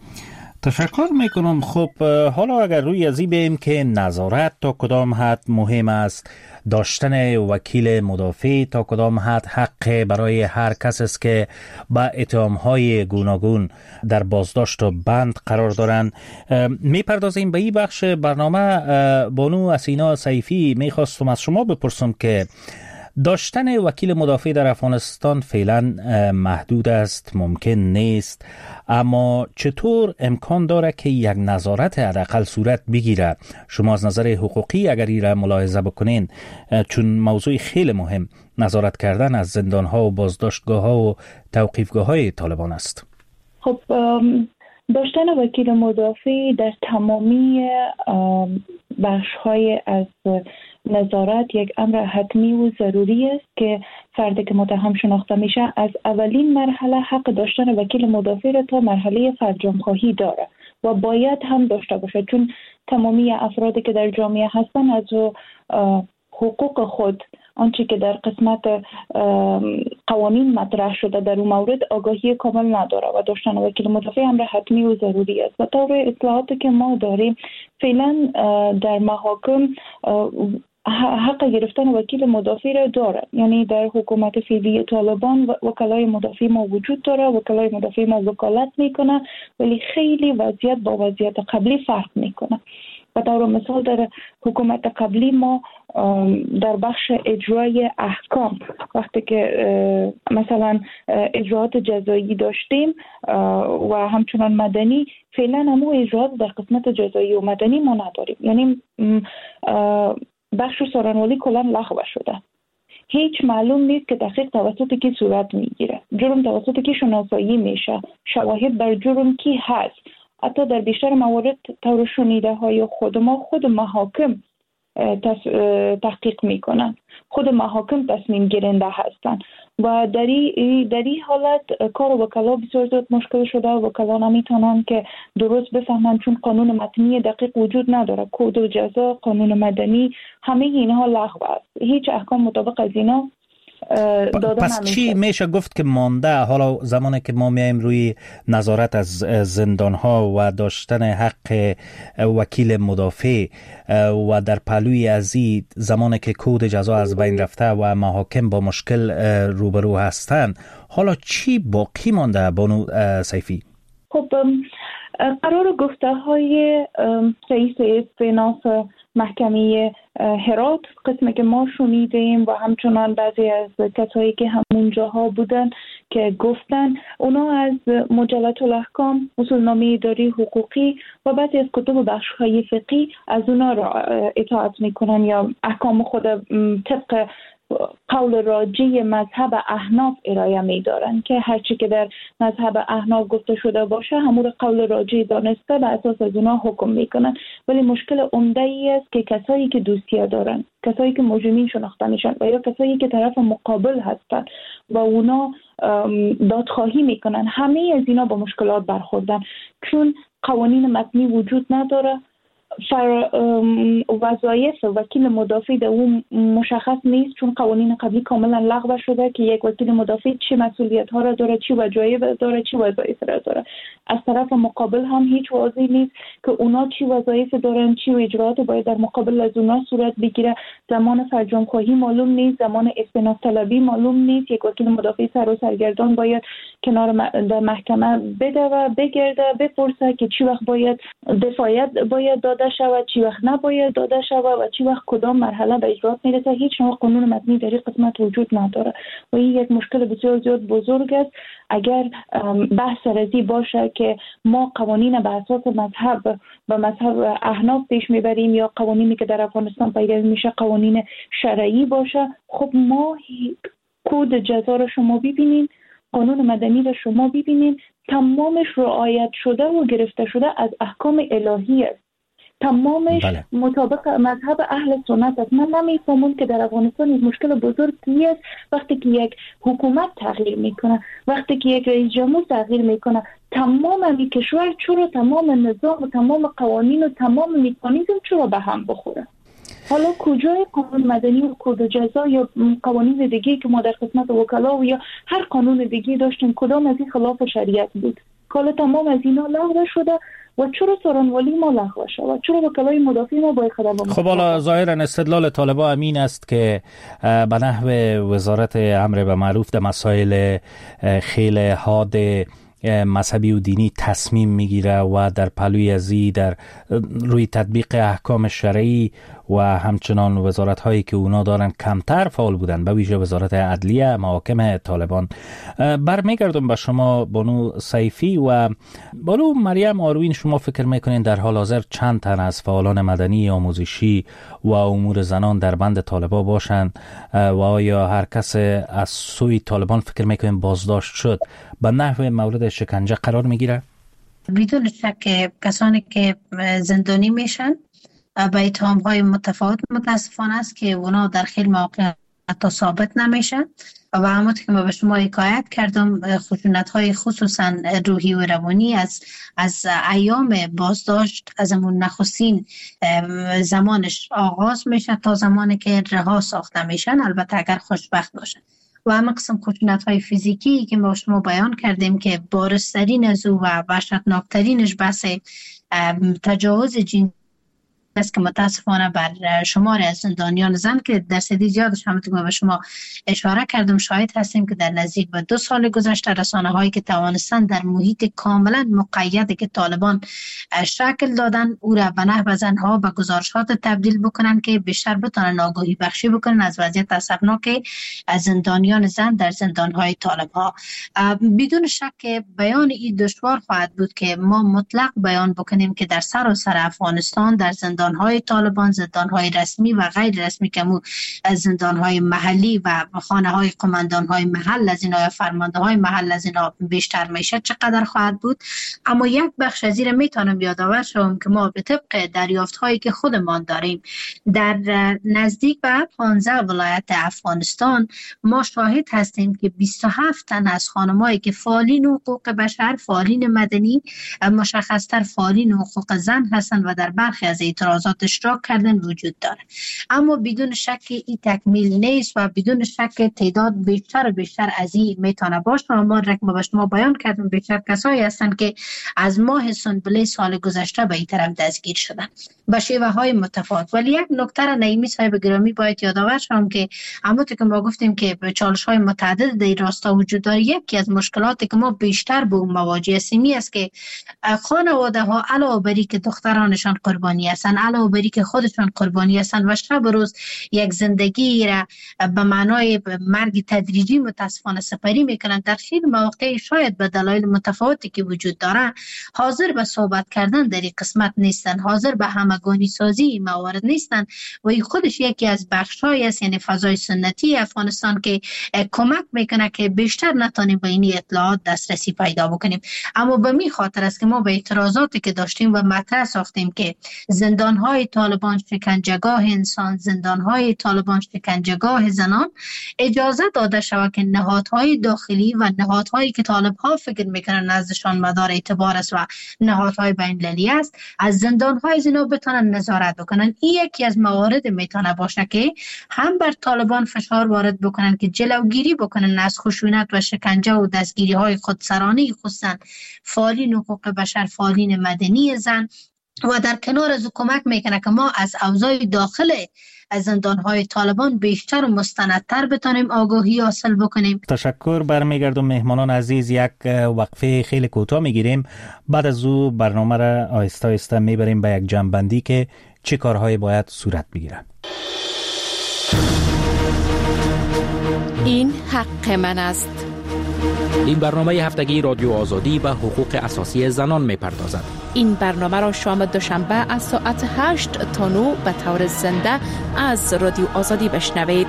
تشکر میکنم. خب حالا اگر روی ازی بیم که نظارت تا کدام حد مهم است، داشتن وکیل مدافع تا کدام حد حق برای هر کس است که با اتهام‌های گوناگون در بازداشت و بند قرار دارند، میپردازیم به این بخش برنامه. بانو حسینا سیفی، میخواستم از شما بپرسم که داشتن وکیل مدافع در افغانستان فعلا محدود است، ممکن نیست، اما چطور امکان داره که یک نظارت حداقل صورت بگیره؟ شما از نظر حقوقی اگر این را ملاحظه بکنین، چون موضوع خیلی مهم نظارت کردن از زندانها و بازداشتگاه‌ها و توقیفگاه‌های طالبان است. خب داشتن وکیل مدافع در تمامی بخش‌های از نظارت یک امر حتمی و ضروری است که فردی که متهم شناخته میشه از اولین مرحله حق داشتن وکیل مدافع را تا مرحله فرجام‌خواهی داره و باید هم داشته باشه، چون تمامی افرادی که در جامعه هستن از حقوق خود، آنچه که در قسمت قوانین مطرح شده در اون مورد آگاهی کامل نداره و داشتن وکیل مدافع امر حتمی و ضروری است. و طور اطلاعاتی که ما داریم فعلا در محاکم حق گرفتن وکیل مدافع را داره، یعنی در حکومت فعلی طالبان وکلای مدافع ما وجود داره، وکلای مدافع ما وکالت میکنه، ولی خیلی وضعیت با وضعیت قبلی فرق میکنه. و طور مثال در حکومت قبلی ما در بخش اجرای احکام وقتی که مثلا اجراعات جزایی داشتیم و همچنان مدنی، فعلا همون اجراعات در قسمت جزایی و مدنی ما نداریم، یعنی بخش سارنوالی کلا لغو شده. هیچ معلوم نیست که تحقیق توسط کی صورت میگیره، جرم توسط کی شناسایی میشه، شواهد بر جرم کی هست. حتی در بیشتر موارد طور شنیده های خود ما خود محاکم تحقیق میکنن، خود محاکم تصمیم گیرنده هستن و در این حالت کار وکلا بسیار زیاد مشکل شده. وکلا نمیتونن که درست بفهمن چون قانون متنی دقیق وجود نداره، کد و جزا، قانون مدنی، همه اینها لغو است، هیچ احکام مطابق از اینا داده پس نمیشه. چی میشه گفت که مانده حالا زمانی که ما میایم روی نظارت از زندانها و داشتن حق وکیل مدافع و در پهلوی از این زمانی که کود جزا از بین رفته و محاکم با مشکل روبرو هستند، حالا چی باقی مانده بانو سیفی؟ خب قرار گفته های رئیس استئناف محکمه هرات، قسمی که ما شنیدیم و همچنان بعضی از کسایی که همونجاها بودن که گفتن، اونا از مجلات الاحکام، اصولنامه اداری حقوقی و بعضی از کتب بخش‌های فقهی از اونا را اطاعت میکنن یا احکام خود طبق قول راجی مذهب احناف ارائه می‌دارند که هرچی که در مذهب احناف گفته شده باشه همون قول راجی دانسته به اساس از اونها حکم میکنن. ولی مشکل عمده ای است که کسایی که دوسیه دارن، کسایی که مجرمین شناخته میشن و یا کسایی که طرف مقابل هستن و اونا دادخواهی میکنن، همه از اینا با مشکلات برخوردن، چون قوانین متنی وجود نداره، فر... وظایف وکیل مدافع در اون مشخص نیست، چون قوانین قبلی کاملا لغو شده که یک وکیل مدافع چه مسئولیت ها را داره، چه وظایف داره، چه وظایف را داره. از طرف مقابل هم هیچ واضح نیست که اونا چه وظایف دارن، چه اجراات باید در مقابل از اونا صورت بگیره. زمان فرجام خواهی معلوم نیست، زمان استئناف طلبی معلوم نیست. یک وکیل مدافع سر و سرگردان باید کنار در محکمه بده و بگرده بپرسه که چی وقت باید دفاعیت باید داده شود، چی وقت نباید داده شود و چی وقت کدام مرحله به اجرات میرسه. هیچ نوع قانون متنی در این قسمت وجود نداره و این یک مشکل بسیار زیاد بزرگ است. اگر بحث رضی باشه که ما قوانین به اساس مذهب و مذهب احناف پیش میبریم یا قوانینی که در افغانستان پیگیری میشه قوانین شرعی باشه، خب ما کد جزا را شما ببینین، قانون مدنی را شما ببینین، تمامش رعایت شده و گرفته شده از احکام الهی است. تمامش بله. مطابق مذهب اهل سنت است. من نمیفهمم که در افغانستان یک مشکل بزرگی است وقتی که یک حکومت تغییر میکنه، وقتی که یک رئیس جمهور تغییر میکنه، تمام این کشور چرا تمام نظام و تمام قوانین و تمام مکانیزم چرا به هم بخوره؟ حالا کجای قانون مدنی و کد جزا یا قوانین دیگه که ما در قسمت وکلا و یا هر قانون دیگه داشتیم کدام از این خلاف شریعت بود؟ حالا تمام از اینا لغو شده و چرا سرانوالی ما لغو شد و چرا وکلای مدافع ما باید خدمات؟ خب حالا ظاهرا استدلال طالبان امین است که به نحو وزارت امر به معروف در مسائل خیلی حاد مذهبی و دینی تصمیم میگیره و در پلوی ازی در روی تطبیق احکام شرعی و همچنان وزارت هایی که اونا دارن کمتر فعال بودن، به ویژه وزارت عدلیه محاکم طالبان. برمیگردم به شما بانو سیفی و بانو مریم آروین، شما فکر میکنین در حال حاضر چند تن از فعالان مدنی، آموزشی و امور زنان در بند طالبان باشند و آیا هر کس از سوی طالبان فکر میکنین بازداشت شد به نحو مورد شکنجه قرار میگیره؟ بدون شک کسانی که زندانی میشن به اتهام‌های متفاوت متاسفانه است که اونا در خیلی مواقع حتی ثابت نمیشن و همونطور که ما به شما حکایت کردم خشونت‌های خصوصا روحی و روانی از از ایام بازداشت از همون نخستین زمانش آغاز میشه تا زمانی که رها ساخته میشن، البته اگر خوشبخت باشن. و همه قسم خشونت‌های فیزیکی که ما شما بیان کردیم که بارزترین از او و وحشتناکترینش بحث تجاوز جنسی است که متاسفانه بر شمار از زندانیان زن که درصدی زیادش همونطور که به شما اشاره کردم شاهد هستیم که در نزدیک به دو سال گذشته رسانه هایی که توانستن در محیط کاملا مقیدی که طالبان شکل دادن او را به نحو زنها به گزارشات تبدیل بکنن که بیشتر بتونن آگاهی بخشی بکنن از وضعیت اسفناک از زندانیان زن در زندان های طالب ها. بدون شک بیان این دشوار خواهد بود که ما مطلق بیان بکنیم که در سراسر افغانستان در زندان زندان‌های طالبان، زندان‌های رسمی و غیر رسمی که مو از زندان‌های محلی و خانه‌های قماندان‌های محل از اینا یا فرمانده‌های محل از اینا بیشتر میشه چقدر خواهد بود. اما یک بخش از این میتونم یادآور شوم که ما به طبق دریافت‌هایی که خودمان داریم در نزدیک به پانزده ولایت افغانستان ما شاهد هستیم که بیست و هفت تن از خانم‌هایی که فعالین حقوق بشر، فعالین مدنی، مشخص‌تر فعالین حقوق زن هستند و در برخی از اعتراضات اشتراک کردن وجود داره. اما بدون شک این تکمیل نیست و بدون شک تعداد بیشتر و بیشتر از این میتونه باشه. ما رقم به شما بیان کردم بیشتر کسایی هستند که از ماه سنبله سال گذشته به این طرف دستگیر شدن با شیوه های متفاوت. ولی یک نکته را نعیمی صاحب گرامی باید یادآور شوم که همونطور که ما گفتیم که چالش های متعدد در این راستا وجود داره، یکی از مشکلاتی که ما بیشتر با اون مواجه هستیم است که خانواده ها علاوه بر اینکه دخترانشان قربانی هستند، علاوه بر اینکه خودشان قربانی هستند و شب و روز یک زندگی را به معنای مرگ تدریجی متاسفانه سپری میکنن، در خیلی مواقع شاید به دلایل متفاوتی که وجود داره حاضر به صحبت کردن در این قسمت نیستن، حاضر به همگانی سازی موارد نیستن و این خودش یکی از بخش‌هایی است، یعنی فضای سنتی افغانستان که کمک میکنه که بیشتر نتونیم به این اطلاعات دسترسی پیدا بکنیم. اما به می خاطر است که ما به اعتراضاتی که داشتیم و مطرح ساختیم که زندان زندانهای طالبان شکنجهگاه انسان، زندانهای طالبان شکنجهگاه زنان اجازه داده شود که نهادهای داخلی و نهادهایی که طالبها فکر میکنن نزدشان مدار اعتبار است و نهادهای بین المللی است از زندانهای زنا بتونن نظارت بکنن. این یکی از موارد میتونه باشه که هم بر طالبان فشار وارد بکنن که جلوگیری بکنن از خشونت و شکنجه و دستگیری های خودسرانه، خصوصا فعالین حقوق بشر، فعالین مدنی زن، و در کنار از کمک میکنه که ما از اوضاع داخل از زندانهای طالبان بیشتر و مستندتر بتونیم آگاهی حاصل بکنیم. تشکر. برمیگردم مهمانان عزیز، یک وقفه خیلی کوتاه میگیریم، بعد از او برنامه را آهسته آهسته میبریم به یک جمع‌بندی که چه کارهایی باید صورت بگیره. این حق من است. این برنامه هفتگی رادیو آزادی و حقوق اساسی زنان می‌پردازد. این برنامه را شام دوشنبه از ساعت هشت تا نه به طور زنده از رادیو آزادی بشنوید.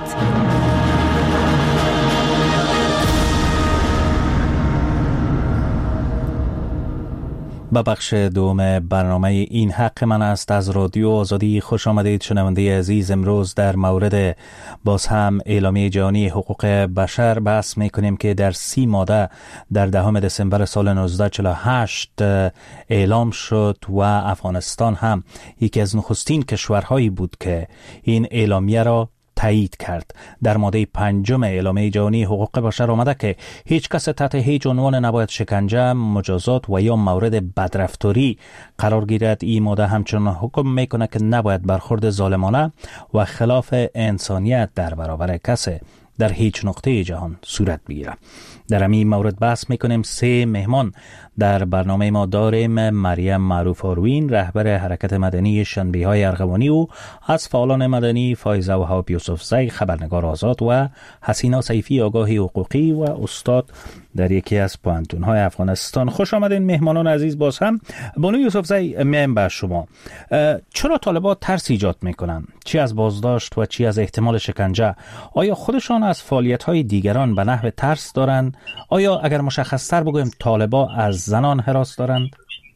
به بخش دوم برنامه این حق من است از رادیو آزادی خوش آمدید شنونده عزیز. امروز در مورد باز هم اعلامیه جهانی حقوق بشر بحث میکنیم که در سی ماده در دهم دسامبر سال نوزده چهل و هشت اعلام شد و افغانستان هم یکی از نخستین کشورهایی بود که این اعلامیه را تایید کرد. در ماده پنجم اعلامیه جهانی حقوق بشر آمده که هیچ کس تحت هیچ عنوان نباید شکنجه، مجازات و یا مورد بدرفتاری قرار گیرد. این ماده همچنان حکم میکنه که نباید برخورد ظالمانه و خلاف انسانیت در برابر کسی در هیچ نقطه جهان صورت بگیره. در همین مورد بحث میکنیم. سه مهمان در برنامه ما داریم: مریم معروف آروین، رهبر حرکت مدنی شنبه های ارغوانی، و از فعالان مدنی فایزه وهاب یوسفزی، خبرنگار آزاد، و حسینا سیفی، آگاه حقوقی و استاد در یکی از پوهنتون های افغانستان. خوش آمدین مهمانان عزیز. باز هم بانو یوسفزی میایم به شما. چرا طالبان ترس ایجاد میکنن، چی از بازداشت و چی از احتمال شکنجه؟ آیا خودشان از فعالیت های دیگران به نحو ترس دارند؟ آیا اگر مشخص تر بگویم طالبان از زنان هراس دارند؟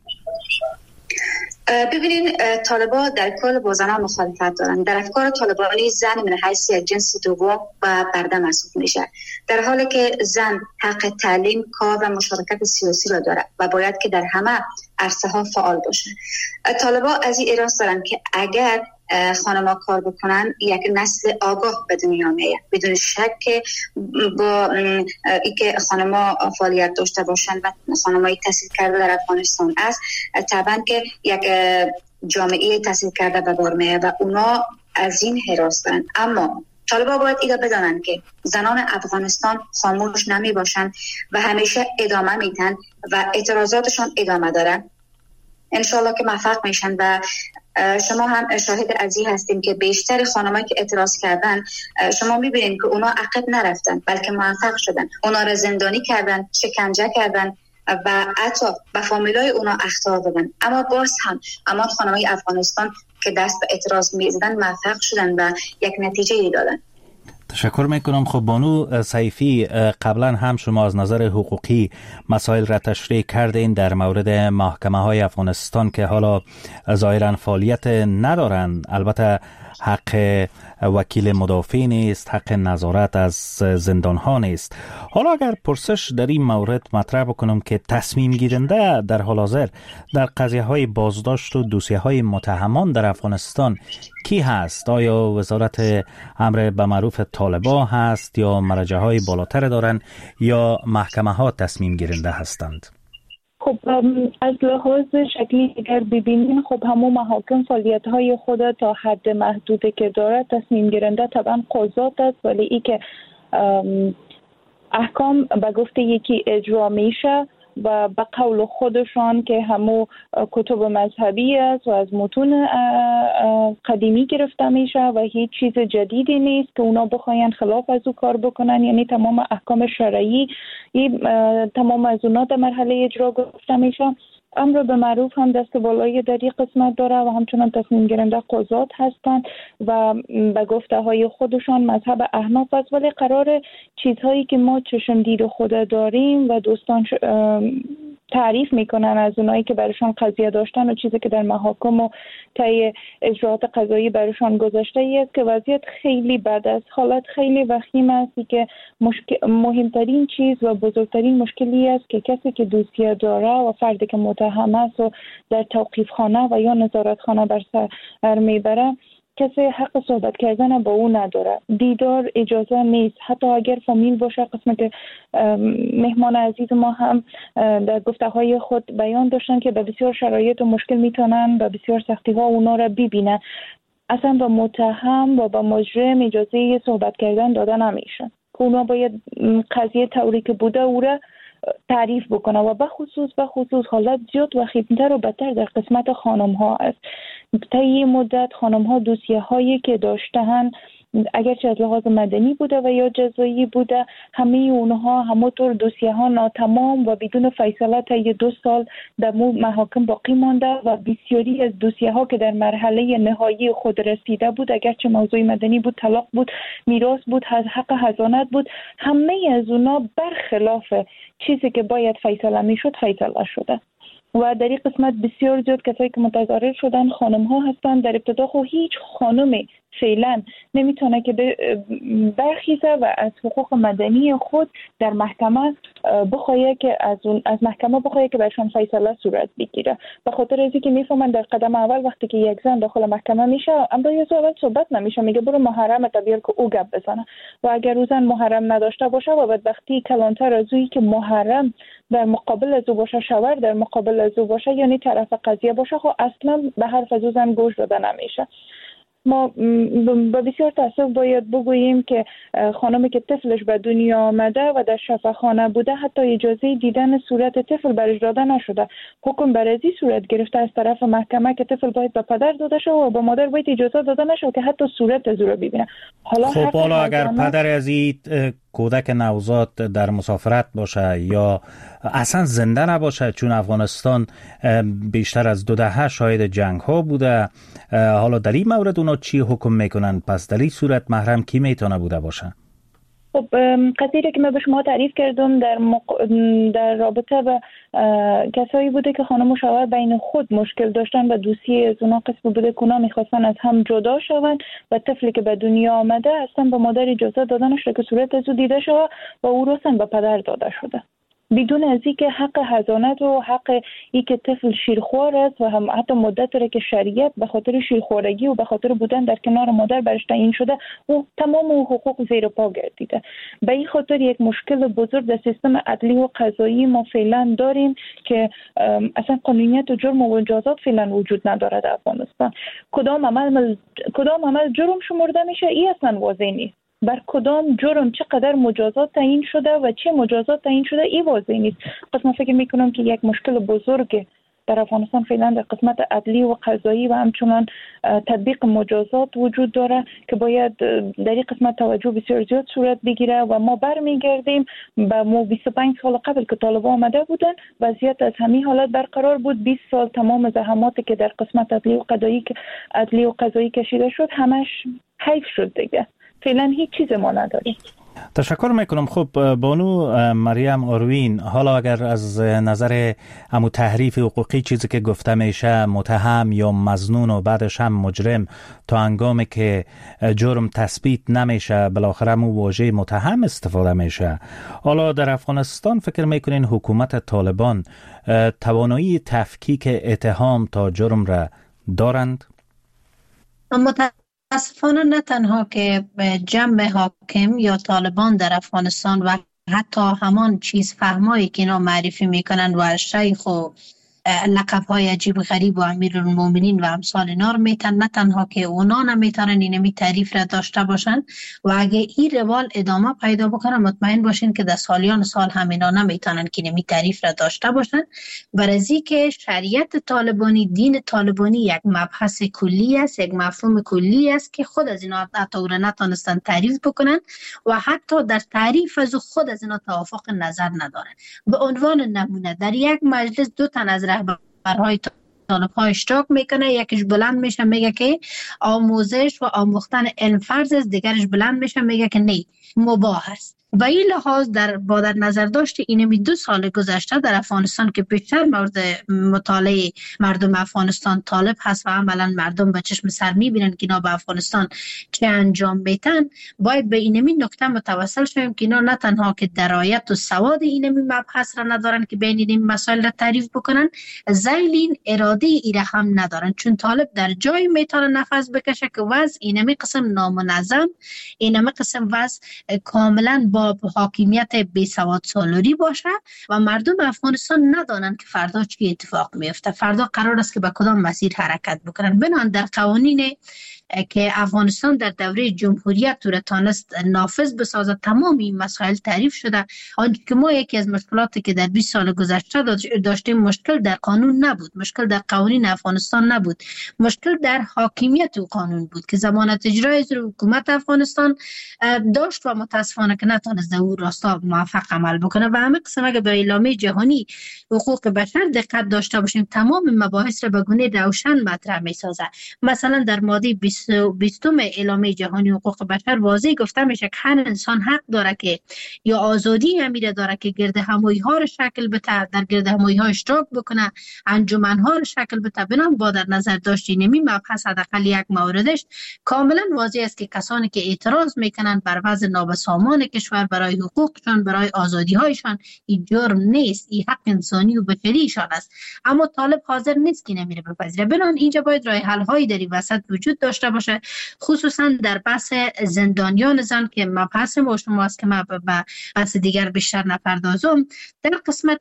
ببینین، طالبان در کل با زنان مخالفت دارند. در افکار طالبانی زن من حیث یک جنس دوم و برده محسوب میشه، در حالی که زن حق تعلیم، کار و مشارکت سیاسی را دارد و باید که در همه عرصه ها فعال باشه. طالبان از این اراده دارند که اگر خانم‌ها کار بکنن یک نسل آگاه به دنیا میاد، بدون شک که با اینکه خانم‌ها فعالیت داشته باشن و خانم‌های تحصیل کرده در افغانستان است، طبعا که یک جامعه تحصیل کرده به بار میاد و اونا از این هراس دارن. اما طالبان باید اینا بدانند که زنان افغانستان خاموش نمی باشند و همیشه ادامه میدن و اعتراضاتشان ادامه دارن. انشالله که موفق میشن و شما هم شاهد از این هستیم که بیشتر خانمایی که اعتراض کردن، شما میبینید که اونا عقب نرفتن بلکه موفق شدن. اونا را زندانی کردن، شکنجه کردن و حتی به فامیلای اونا اخطار دادن، اما باز هم اما خانمای افغانستان که دست به اعتراض میزدن موفق شدن و یک نتیجه ای دادن. تشکر میکنم. خب بانو سیفی، قبلا هم شما از نظر حقوقی مسائل را تشریح کردین در مورد محکمه های افغانستان که حالا ظاهرا فعالیت ندارن. البته حق وکیل مدافع نیست، حق نظارت از زندان ها نیست. حالا اگر پرسش در این مورد مطرح بکنم که تصمیم گیرنده در حال حاضر در قضیه های بازداشت و دوسیه های متهمان در افغانستان کی هست؟ آیا وزارت امر به معروف طالبان هست یا مرجع های بالاتر دارن یا محکمه ها تصمیم گیرنده هستند؟ خب از لحاظ شکلی اگر ببینیم، خب همون محاکم فعالیت های خود تا حد محدودی که داره تصمیم گیرنده طبعا قضات است، ولی ای که احکام به گفته یکی اجرا میشه و به قول خودشان که همو کتب مذهبی است و از متون قدیمی گرفته میشه و هیچ چیز جدیدی نیست که اونا بخواین خلاف از او کار بکنن. یعنی تمام احکام شرعی تمام از اونا در مرحله اجرا گرفته میشه. امر به معروف هم دست بالایی در این قسمت داره و همچنان تصمیم گیرنده قضات هستند و به گفته های خودشان مذهب احناف است، ولی قرار چیزهایی که ما چشم دید خود داریم و دوستان تعریف میکنن از اونایی که براشون قضیه داشتن و چیزی که در محاکم و طی اجراعات قضایی براشون گذاشته است که وضعیت خیلی بد است. حالت خیلی وخیم است که مشکل مهمترین چیز و بزرگترین مشکلی است که کسی که دوسیه داره و فردی که متهم است و در توقیف خانه و یا نظارت خانه بر سر میبره کسی حق صحبت کردن با او نداره. دیدار اجازه نیست، حتی اگر فامیل باشه. قسمه که مهمان عزیز ما هم در گفته های خود بیان داشتن که به بسیار شرایط و مشکل میتونن به بسیار سختی ها اونا را ببینن. اصلا به متهم و به مجرم اجازه صحبت کردن داده نمیشه که اونا باید قضیه طوری که بوده او را تعریف بکنه و به خصوص به خصوص حالت زیاد و خیمتر و بدتر در قسمت خانم ها است. طی مدت خانم ها دوسیه هایی که داشتن اگرچه از لحاظ مدنی بوده و یا جزایی بوده، همه اونها همونطور دوسیه ها ناتمام و بدون فیصله طی دو سال در محاکم باقی مانده و بسیاری از دوسیه ها که در مرحله نهایی خود رسیده بود، اگرچه موضوع مدنی بود، طلاق بود، میراث بود، حق حضانت بود، همه از اونها برخلاف چیزی که باید فیصله میشد فیصله شده. و در این قسمت بسیار زیاد کسایی که متضرر شدن خانم ها هستند. در ابتدا خو هیچ خانمی فعلا نمیتونه که برخیزه و از حقوق مدنی خود در محکمه بخواه که از اون از محکمه بخواه که برشان فیصله صورت بگیره. به خاطر از اینکه میفهمن در قدم اول وقتی که یک زن داخل محکمه میشه اما یه اول صحبت نمیشه، میگه برو محرم طبیعی که او گپ بزنه و اگر او زن محرم نداشته باشه و بدبختی کلانتر از اویی که محرم در مقابل از او باشه، شوهر در مقابل از او باشه، یعنی طرف قضیه باشه، خب اصلا به حرف از او زن گوش داده نمیشه. ما با بسیار تأسف باید بگوییم که خانمی که طفلش به دنیا آمده و در شفاخانه بوده حتی اجازه دیدن صورت طفل برش داده نشده. حکم برازی صورت گرفته از طرف محکمه که طفل باید به پدر داده شود و به مادر باید اجازه داده نشود که حتی صورت از او را ببینه. حالا خب حالا اگر پدر از این کودک نوزاد در مسافرت باشه یا اصلا زنده نباشه، چون افغانستان بیشتر از دو دهه شاهد جنگ ها بوده، حالا در این مورد اونا چی حکم میکنن؟ پس در این صورت محرم کی میتونه بوده باشه؟ خب قضیه که من به شما تعریف کردم در, مق... در رابطه با کسایی بوده که خانم و شوهر بین خود مشکل داشتن و دوسیه از اونا قسم بوده که اونا میخواستن از هم جدا شون و طفلی که به دنیا آمده اصلا به مادر اجازه داده نشده که صورت از او دیده شود و او رسن به پدر داده شده بدون از اینکه حق حضانت و حق ای که طفل شیرخوار است و هم حتی مدت را که شریعت به خاطر شیرخوارگی و به خاطر بودن در کنار مادر برش تعیین شده و تمام او حقوق زیر پا گردیده. به این خاطر یک مشکل بزرگ در سیستم عدلی و قضایی ما فعلا داریم که اصلا قانونیت و جرم و مجازات فعلا وجود نداره در افغانستان. کدام عمل کدام عمل جرم شمرده میشه این اصلا واضح نیست. بر کدام جرم چقدر مجازات تعیین شده و چه مجازات تعیین شده این واضح نیست. پس من فکر میکنم که یک مشکل بزرگ در افغانستان فعلا در قسمت عدلی و قضایی و همچنان تطبیق مجازات وجود داره که باید در این قسمت توجه بسیار زیاد صورت بگیره و ما برمیگردیم به مو بیست و پنج سال قبل که طالبان آمده بودن وضعیت از همین حالت برقرار بود. بیست سال تمام زحماتی که در قسمت عدلی و قضایی عدلی و قضایی کشیده شد همش حیف شد دیگه. فعلا هیچ چیز ما نداریم. تشکر میکنم. خب بانو مریم آروین، حالا اگر از نظر همون تحریف حقوقی چیزی که گفته میشه متهم یا مظنون و بعدش هم مجرم تا هنگامی که جرم تثبیت نمیشه بالاخره همون واژه متهم استفاده میشه، حالا در افغانستان فکر میکنین حکومت طالبان توانایی تفکیک اتهام تا جرم را دارند؟ متاسفانه نه تنها که جمع حاکم یا طالبان در افغانستان و حتی همان چیز فهمایی که اینا معرفی میکنن و شیخ و لقب های عجیب غریب و امیرالمومنین و امثال اینا رو میتن، نه تنها که اونا نمیتونن اینمی تعریف را داشته باشن و اگه این روال ادامه پیدا بکنن مطمئن باشین که در سالیان سال همینا نمیتونن که اینمی تعریف را داشته باشن. برای که شریعت طالبانی، دین طالبانی یک مبحث کلی است، یک مفهوم کلی است که خود از اینا حتی او را نتونستن تعریف بکنن و حتی در تعریف از خود از اینا توافق نظر ندارن. به عنوان نمونه در یک مجلس دو تن از رهبرهای طالب ها اشتراک میکنه، یکیش بلند میشه میگه که آموزش و آموختن علم فرض است، دیگرش بلند میشه میگه که نه مباح است. و این لحاظ در با در نظر داشت اینمی دو سال گذشته در افغانستان که بیشتر مورد مطالعه مردم افغانستان طالب هست و عملا مردم به چشم سر میبینن که اینا به افغانستان چه انجام میتن، باید به اینمی نکته متوسل شویم که اینا نه تنها که درایت و سواد اینمی مبحث را ندارن که بین این مسائل را تعریف بکنن، ذیلین اراده ای را هم ندارن، چون طالب در جای میتونه نفس بکشه که وضع اینمی قسم نامنظم، اینمی قسم وضع کاملا با حاکمیت بی سواد سالاری باشه و مردم افغانستان ندانن که فردا چی اتفاق میفته، فردا قرار است که به کدام مسیر حرکت بکنن. بنان در قوانین که افغانستان در دوره جمهوریت رو تانست نافذ بسازه تمام این مسائل تعریف شده. آنچه که ما یکی از مشکلاتی که در بیست سال گذشته داشتیم، مشکل در قانون نبود، مشکل در قوانین افغانستان نبود، مشکل در حاکمیت و قانون بود که ضمانت اجرای از حکومت افغانستان داشت و متاسفانه که نتونست در اون راستا موفق عمل بکنه. و همه قسم اگه به اعلامیه جهانی حقوق بشر دقت داشته باشیم، تمام مباحث را به گونه روشن مطرح می‌سازه. مثلا در ماده بیستم اعلامیه جهانی حقوق بشر واضح گفته میشه که هر انسان حق داره که یا آزادی امیره داره که گرد همایی ها رو شکل بده، در گرد همایی ها اشتراک بکنه، انجمن ها رو شکل بده. بنام با در نظر داشت اینمی مبحث حداقل یک موردش کاملا واضح است که کسانی که اعتراض میکنن بر وضع نابسامان کشور برای حقوقشان، برای آزادی هایشان، این جرم نیست، این حق انسانی و بشریشان است. اما طالب حاضر نیست که نمیره بپذیره. بنان اینجا باید راه حل هایی در این وسط وجود داشته باشه، خصوصا در بحث زندانیان زن که مبحث ما شماست که ما به بحث دیگر بیشتر نپردازم. در قسمت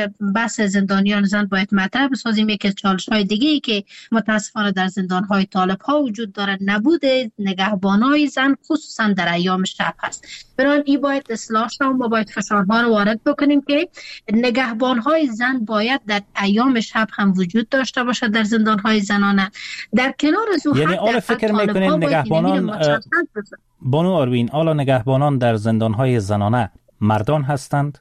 بحث زندانیان زن باید مطرح بسازیم یکی از چالش‌های دیگه ای که متاسفانه در زندان‌های طالب ها وجود داره، نبود نگهبانای زن خصوصا در ایام شب هست. برای این باید اصلاح شه و ما باید فشارها رو وارد بکنیم که نگهبان‌های زن باید در ایام شب هم وجود داشته باشه در زندان‌های زنانه. در کنار از اون یعنی آل فکر میکنین نگهبانان بانو آروین، آلا نگهبانان در زندان‌های زنانه مردان هستند؟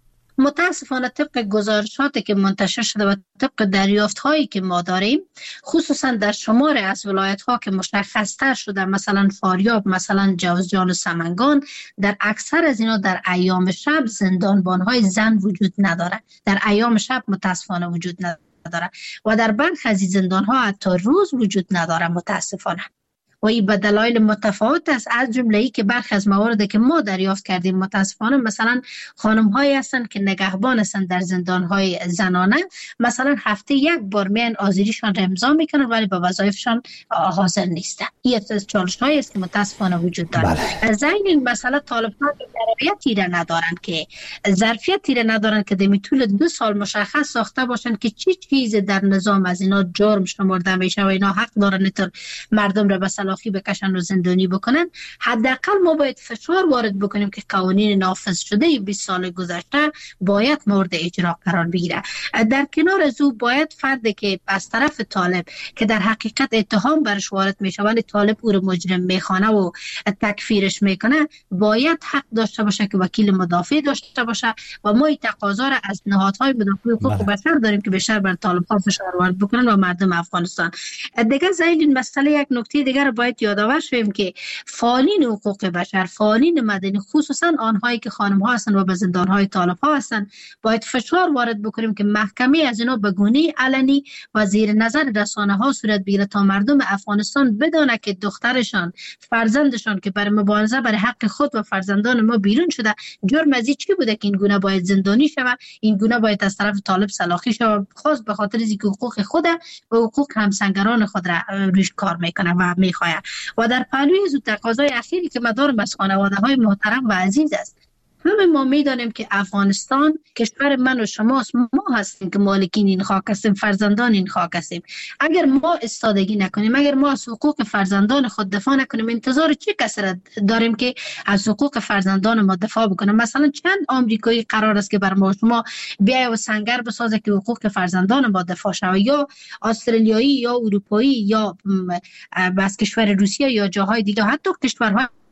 متاسفانه طبق گزارشاتی که منتشر شده و طبق دریافت‌هایی که ما داریم، خصوصا در شمار از ولایت‌ها که مشخص‌تر شده، مثلا فاریاب، مثلا جوزجان و سمنگان، در اکثر از اینا در ایام شب زندانبان‌های زن وجود نداره، در ایام شب متاسفانه وجود نداره و در برخی از زندان‌ها حتی روز وجود نداره متاسفانه. و این به دلایل متفاوت است، از جمله ای که برخی از مواردی که ما دریافت کردیم متاسفانه مثلا خانم هایی هستند که نگهبان هستند در زندان های زنانه، مثلا هفته یک بار میان آذریشان را امضا میکنن ولی به وظایفشان حاضر نیستن. این از چالش هایی است که متاسفانه وجود دارد. زین این مسئله طالب ها ظرفیتی را ندارن که ظرفیتی را ندارن که در طول دو سال مشخص ساخته باشن که چی چیز در نظام از اینا جرم شمرده میشه و اینا حق دارن تا مردم را به سلاخی بکشن و زندانی بکنن. حداقل ما باید فشار وارد بکنیم که قوانین نافذ شده بیست سال گذشته باید مورد اجرا قرار بگیره. در کنار از او باید فردی که از طرف طالب که در حقیقت اتهام برش وارد میشه ولی طالب او رو مجرم میخوانه و تکفیرش میکنه، باید حق داشته باشه که وکیل مدافع داشته باشه و ما این تقاضا را از نهادهای مدافع حقوق بشر داریم که بیشتر بر طالب ها فشار وارد بکنن و مردم افغانستان. دیگه زید این مسئله یک نکته دیگر باید یادآور شویم که فعالین حقوق بشر، فعالین مدنی، خصوصا آنهایی که خانم ها هستند و به زندان های طالب ها هستند، باید فشار وارد بکنیم که محکمه از اینا به گونه علنی و زیر نظر رسانه ها صورت بگیره تا مردم افغانستان بدونه که دخترشان، فرزندشان که برای مبارزه برای حق خود و فرزندان ما بیرون شده، جرم از چی بوده که این گونه باید زندانی شود، این گونه باید از طرف طالب سلاخی شود، خاص به خاطر اینکه حقوق خود و حقوق همسنگران خود را روش کار میکنه و میخواه. و در پهلوی از تقاضای اخیری که مدارم از خانواده های محترم و عزیز است، همه ما میدانیم که افغانستان کشور من و شماست، ما هستیم که مالکین این خاک هستیم، فرزندان این خاک هستیم. اگر ما استادگی نکنیم، اگر ما از حقوق فرزندان خود دفاع نکنیم، انتظار چه کسی را داریم که از حقوق فرزندان ما دفاع بکنه؟ مثلا چند آمریکایی قرار است که بر ما شما بیای و سنگر بسازه که حقوق فرزندان ما دفاع شود، یا استرالیایی یا اروپایی یا از کشور روسیه یا جاهای دیگه، حتی کشورهای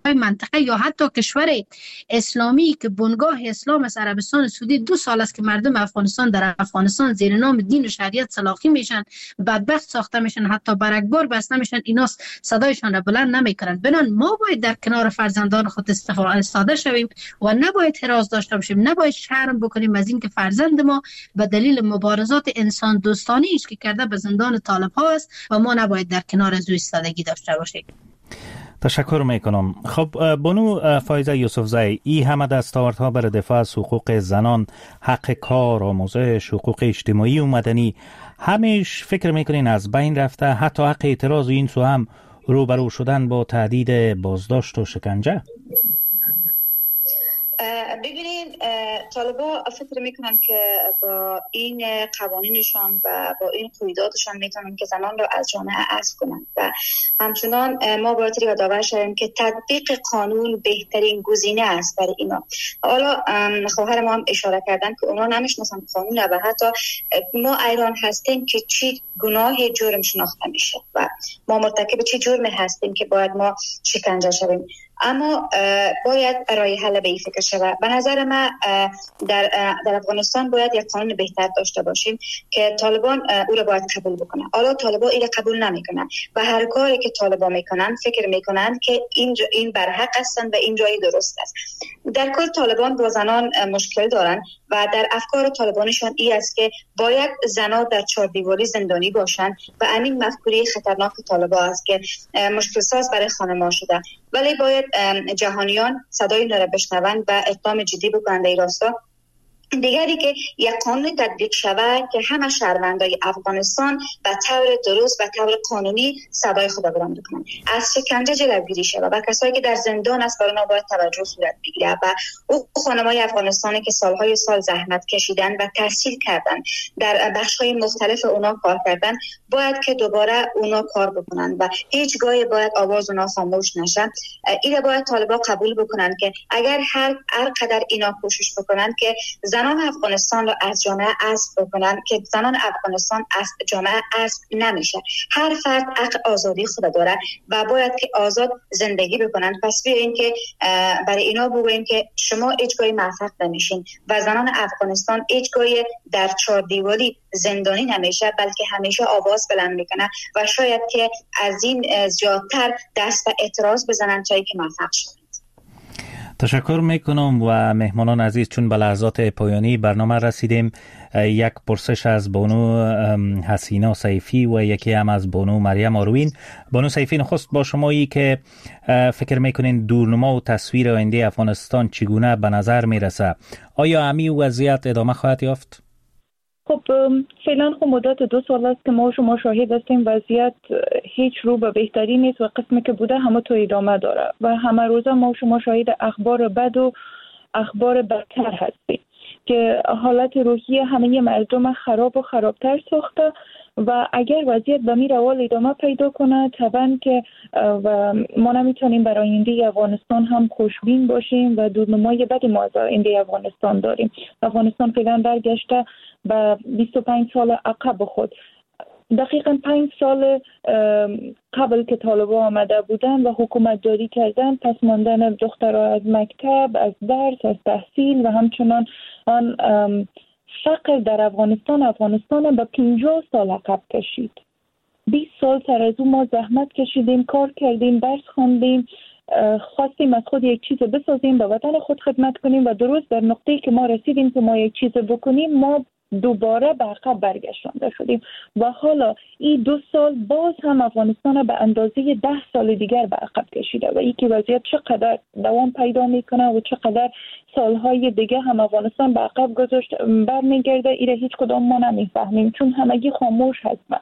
منطقه یا حتی کشور اسلامی که بنگاه اسلام است، عربستان سعودی، دو سال است که مردم افغانستان در افغانستان زیر نام دین و شریعت سلاخی میشن، بدبخت ساخته میشن، حتی برگبار بسته میشن، اینا صدایشان را بلند نمیکنن. بنان ما باید در کنار فرزندان خود استفاده شویم و نباید حراس داشته باشیم، نباید شرم بکنیم از اینکه فرزند ما به دلیل مبارزات انسان دوستانه ایش که کرده به زندان طالب ها است و ما نباید در کنار از او ایستادگی داشته باشیم. تشکر میکنم. خب بانو فایزه یوسفزی، این همه دستاوردها برای دفاع از حقوق زنان، حق کار، آموزش، حقوق اجتماعی و مدنی، همیش فکر میکنین از بین رفته؟ حتی حق اعتراض این سو هم روبرو شدن با تهدید بازداشت و شکنجه؟ ببینید طالبا فکر میکنن که با این قوانینشان و با این قیوداتشان میتونن که زنان رو از جامعه حذف کنن و همچنان ما باید یادآور شویم که تطبیق قانون بهترین گزینه است برای اینا. حالا خواهر ما هم اشاره کردن که اونا نمیشناسن قانون و حتی ما ایران هستیم که چی گناه جرم شناخته میشه و ما مرتکب چه جرمی هستیم که باید ما شکنجه شویم. اما باید راه حل به این فکر شود. به نظر من در در افغانستان باید یک قانون بهتر داشته باشیم که طالبان او را باید قبول بکنن. حالا طالبان این را قبول نمیکنن و هر کاری که طالبان میکنن فکر میکنن که این این برحق هستن و این جای درست است. در کل طالبان با زنان مشکل دارن و در افکار طالبانشان این است که باید زنان در چهار دیواری زندانی باشن و همین مفکوره خطرناک طالبان است که مشکل ساز برای خانم‌ها شده. ولی باید جهانیان صدای اینا را بشنوند و اقدام جدی بکنند در این راستا. دیگری که یک قانون تطبیق شود که همه شهروندای افغانستان به طور درست و طور قانونی صدای خود بلند کنند، از شکنجه جلوگیری شود و کسایی که در زندان است برای اونها باید توجه صورت بگیره و او خانم‌های افغانستانی که سالهای سال زحمت کشیدن و تحصیل کردن، در بخش‌های مختلف اونا کار کردن، باید که دوباره اونا کار بکنن و هیچگاه باید آواز اونا خاموش نشه. اینا باید طالبان قبول بکنن که اگر هر هر قدر اینا کوشش بکنن که زنان افغانستان رو از جامعه حذف بکنن، که زنان افغانستان از جامعه حذف نمیشه. هر فرد حق آزادی خود داره و باید که آزاد زندگی بکنن. پس بیاین که برای اینا بگوییم که شما هیچگاه موفق نمیشین و زنان افغانستان هیچگاه در چهار دیواری زندانی نمیشه، بلکه همیشه آواز بلند میکنه و شاید که از این زیادتر دست به اعتراض بزنن تا اینکه موفق شدن. تشکر میکنم و مهمانان عزیز، چون به لحظات پایانی برنامه رسیدیم، یک پرسش از بانو حسینا سیفی و یکی هم از بانو مریم آروین. بانو سیفی، نخست با شمایی که فکر میکنین دورنما و تصویر آینده افغانستان چگونه به نظر میرسه، آیا همین وضعیت ادامه خواهد یافت؟ خب فعلا خب مدت دو سال است که ما شما شاهد هستیم وضعیت هیچ رو به بهتری نیست و قسمی که بوده همه تو ادامه داره و همه روزه ما شما شاهد اخبار بد و اخبار بدتر هستیم که حالت روحی همه مردم خراب و خرابتر ساخته و اگر وضعیت به می روال ادامه پیدا کنه طبعا که و ما نمیتونیم برای آینده افغانستان هم خوشبین باشیم و دورنمای بدی ما از آینده افغانستان داریم. افغانستان فعلا برگشته به بیست و پنج سال عقب خود. دقیقاً پنج سال قبل که طالبان آمده بودن و حکومت داری کردن، پس ماندن دخترها از مکتب، از درس، از تحصیل و همچنان آن فقر در افغانستان افغانستان به پنجاه سال عقب کشید. بیست سال سر از اون ما زحمت کشیدیم، کار کردیم، درس خواندیم، خواستیم از خود یک چیز بسازیم، به وطن خود خدمت کنیم و درست در نقطه‌ای که ما رسیدیم که ما یک چیز بکنیم ما دوباره به عقب برگشتانده شدیم و حالا این دو سال باز هم افغانستان به اندازه ده سال دیگر به عقب کشیده و این که وضعیت چقدر دوام پیدا میکنه و چقدر سالهای دیگه هم افغانستان به عقب گذاشت برمیگرده، ایره هیچ کدام ما نمیفهمیم چون همگی خاموش هستن.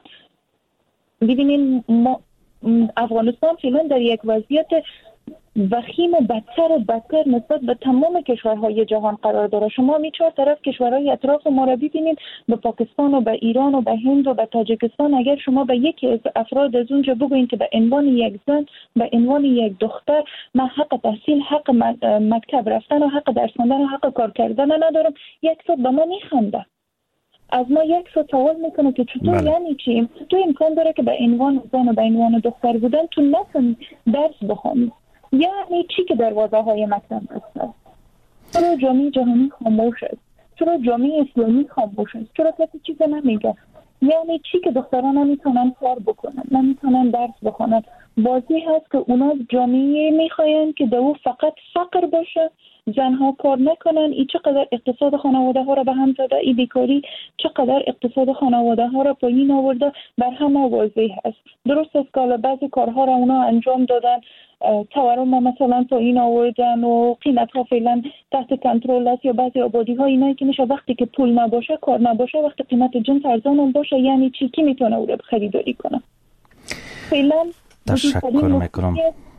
ببینین ما افغانستان فعلا در یک وضعیت وخیم و بدتر و بدتر نسبت به تمام کشورهای جهان قرار داره. شما می چهار طرف کشورهای اطراف ما را ببینید، به پاکستان و به ایران و به هند و به تاجیکستان. اگر شما به یکی از افراد از اونجا بگویید که به عنوان یک زن، به عنوان یک دختر من حق تحصیل، حق مکتب رفتن و حق درس خواندن و حق کار کردن ندارم، یک صد به ما میخنده. از ما یک صد سوال میکنه که چطور بله. یعنی چی؟ تو امکان داره که به عنوان زن و به عنوان دختر بودن تو نتونی درس بخونی یعنی چی که دروازه های مکتب است؟ چرا جامعه جهانی خاموش است؟ چرا جامعه اسلامی خاموش است؟ چرا کسی چیزی نمیگه؟ یعنی چی که دختران نمیتونن کار بکنن، نمیتونن درس بخونن؟ بازی هست که اونا جامعه میخواین که دو فقط فقر باشه، زنها کار نکنن. ای چقدر اقتصاد خانواده ها را به هم زده، ای بیکاری چقدر اقتصاد خانواده ها را پایین آورده، بر همه واضح هست. درست است که بعضی کارها را اونا انجام دادن، تورم ما مثلا پایین آوردن و قیمت ها فعلا تحت کنترل است، یا بعضی آبادی ها اینایی که میشه وقتی که پول نباشه، کار نباشه، وقتی قیمت جنس ارزان باشه، یعنی چی کی میتونه او را خریداری کنه؟ فعلا تشکر میکنم.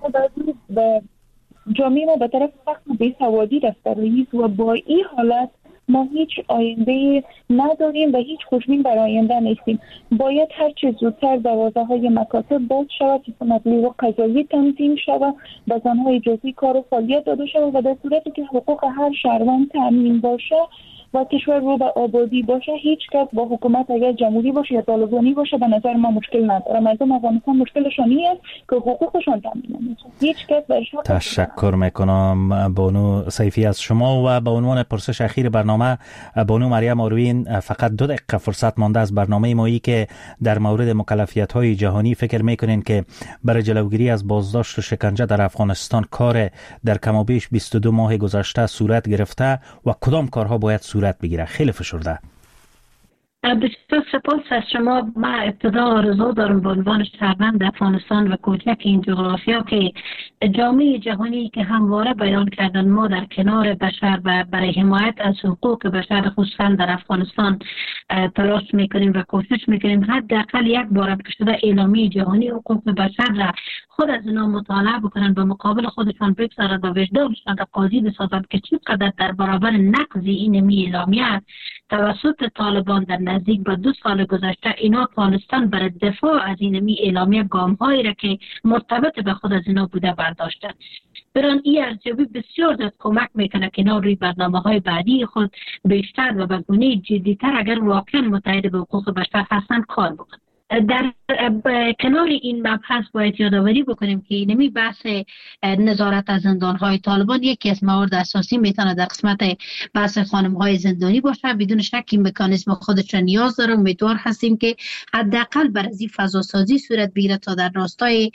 جامعه ما به طرف فقر و بیسوادی رفته رئیس، و با این حالت ما هیچ آینده نداریم و هیچ خوشبین برای آینده نیستیم. باید هر چه زودتر دروازه های مکاتب باز شود، سیستم و قضایی تنظیم شود، به زنها اجازه کار و فعالیت داده شود و در صورتی که حقوق هر شهروند تامین باشه و کشور رو به آبادی باشه، هیچ کس با حکومت اگر جمهوری باشه یا طالبانی باشه به نظر ما مشکل نداره. مردم افغانستان مشکلشون این است که حقوقشون تامین نمیشه. هیچ کس برش تشکر میکنم بانو سیفی از شما. و به عنوان پرسش اخیر برنامه، بانو مریم آروین، فقط دو دقیقه فرصت مانده از برنامه ما، ای که در مورد مکلفیت های جهانی فکر میکنین که برای جلوگیری از بازداشت و شکنجه در افغانستان کار در کم و بیش بیست و دو ماه گذشته صورت گرفته و کدام کارها باید صورت بگیره؟ خیلی فشرده. بسیار سپاس از شما. من ابتدا آرزو دارم به عنوان شهروند افغانستان و کوچک این جغرافیا که جامعه جهانی که همواره بیان کردن ما در کنار بشر و برای حمایت از حقوق بشر خصوصا در افغانستان تلاش میکنیم و کوشش میکنیم حداقل یک بار که شده اعلامیه جهانی حقوق بشر را خود از اینا مطالعه بکنن، به مقابل خودشان بگذارن و وجدانشان را قاضی بسازند که چقدر در برابر نقض این اعلامیه توسط طالبان در نزدیک به دو سال گذشته اینا توانستن برای دفاع از این اعلامیه گام‌هایی را که مرتبط به خود از اینا بوده برداشتن. بران این ارزیابی بسیار زیاد کمک میکنه که اینا روی برنامه‌های بعدی خود بیشتر و به گونه جدی‌تر اگر واقعا متحد به حقوق بشر هستن کار بکنن. در کنار این مبحث باید یادآوری بکنیم که اینمی بحث نظارت از زندان‌های طالبان یکی از موارد اساسی میتونه در قسمت بحث خانم‌های زندانی باشه. بدون شک این مکانیزم خودش را نیاز داره. امیدوار هستیم که حداقل بر از این فضا سازی صورت بگیره تا در راستای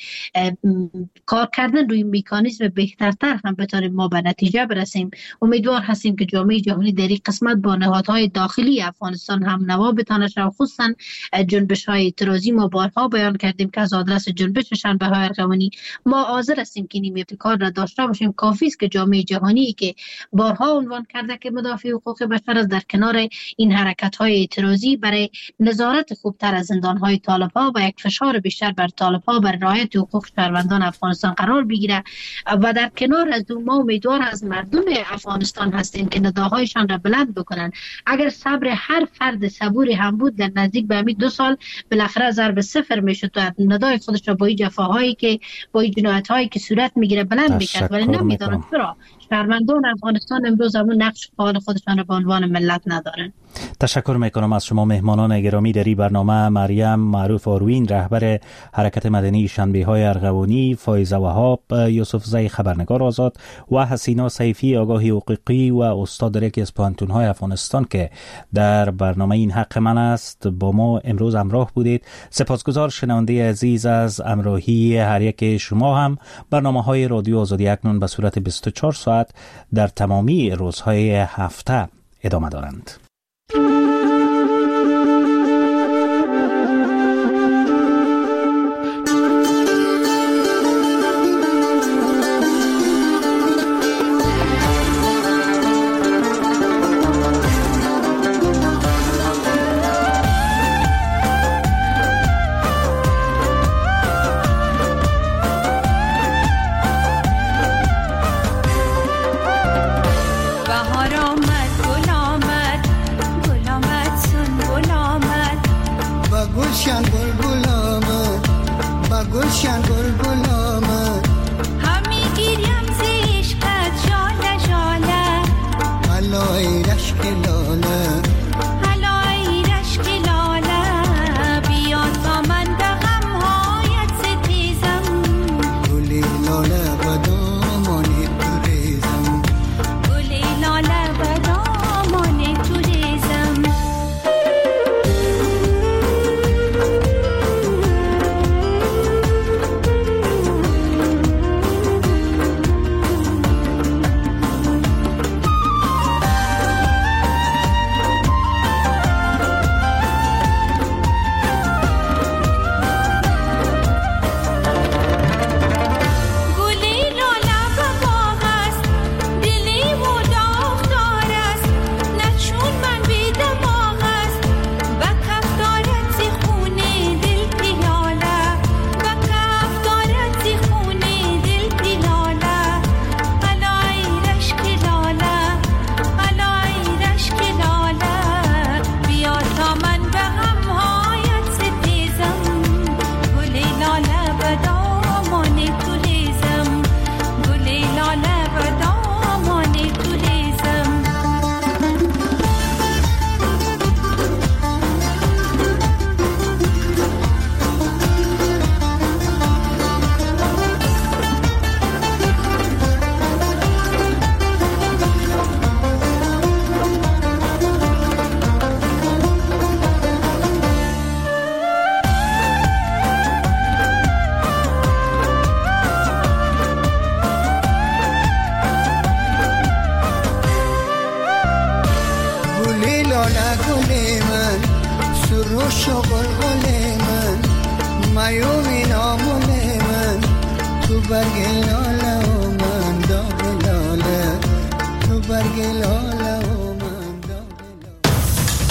کار کردن روی مکانیزم بهترتر هم بتونیم ما به نتیجه برسیم. امیدوار هستیم که جامعه جهانی در این قسمت با نهادهای داخلی افغانستان هم نوا بتونه شود، خصوصا جنبش‌های اعتراضی. ما بارها بیان کردیم که از آدرس جنبش شنبه‌های ارغوانی ما حاضر هستیم که این ابتکار را داشته باشیم. کافی است که جامعه جهانی که بارها عنوان کرده که مدافع حقوق بشر است در کنار این حرکت‌های اعتراضی برای نظارت خوبتر از زندان‌های طالب‌ها و یک فشار بیشتر بر طالب‌ها بر رعایت حقوق شهروندان افغانستان قرار بگیره. و در کنار از دو ما امیدوار از مردم افغانستان هستیم که نداهایشان را بلند بکنن. اگر صبر هر فرد صبوری هم بود در نزدیک به همین دو سال بالاخره ضرب صفر میشد و ندای خودش را با این جفاهایی که با این جنایت‌هایی که صورت میگیره بلند میکرد، ولی نمیدونن چرا شهروندان افغانستان امروز همون نقش فعال خودشان را به عنوان ملت ندارن. تشکر میکنم از شما مهمانان گرامی در این برنامه. مریم معروف آروین، رهبر حرکت مدنی شنبه های ارغوانی، فایزه وهاب، یوسفزی خبرنگار آزاد و حسینا سیفی آگاهی حقوقی و استاد در یکی از پانتون‌های افغانستان که در برنامه این حق من است با ما امروز همراه بودید. سپاسگزار شنونده عزیز از همراهی هر یک شما. هم برنامه‌های رادیو آزادی اکنون به صورت بیست و چهار ساعت در تمامی روزهای هفته ادامه دارند. بهار آمد، گل آمد، گل من سروش و قلقل من میومی نامل من تو برگ لاله و من داغ لاله تو برگ لاله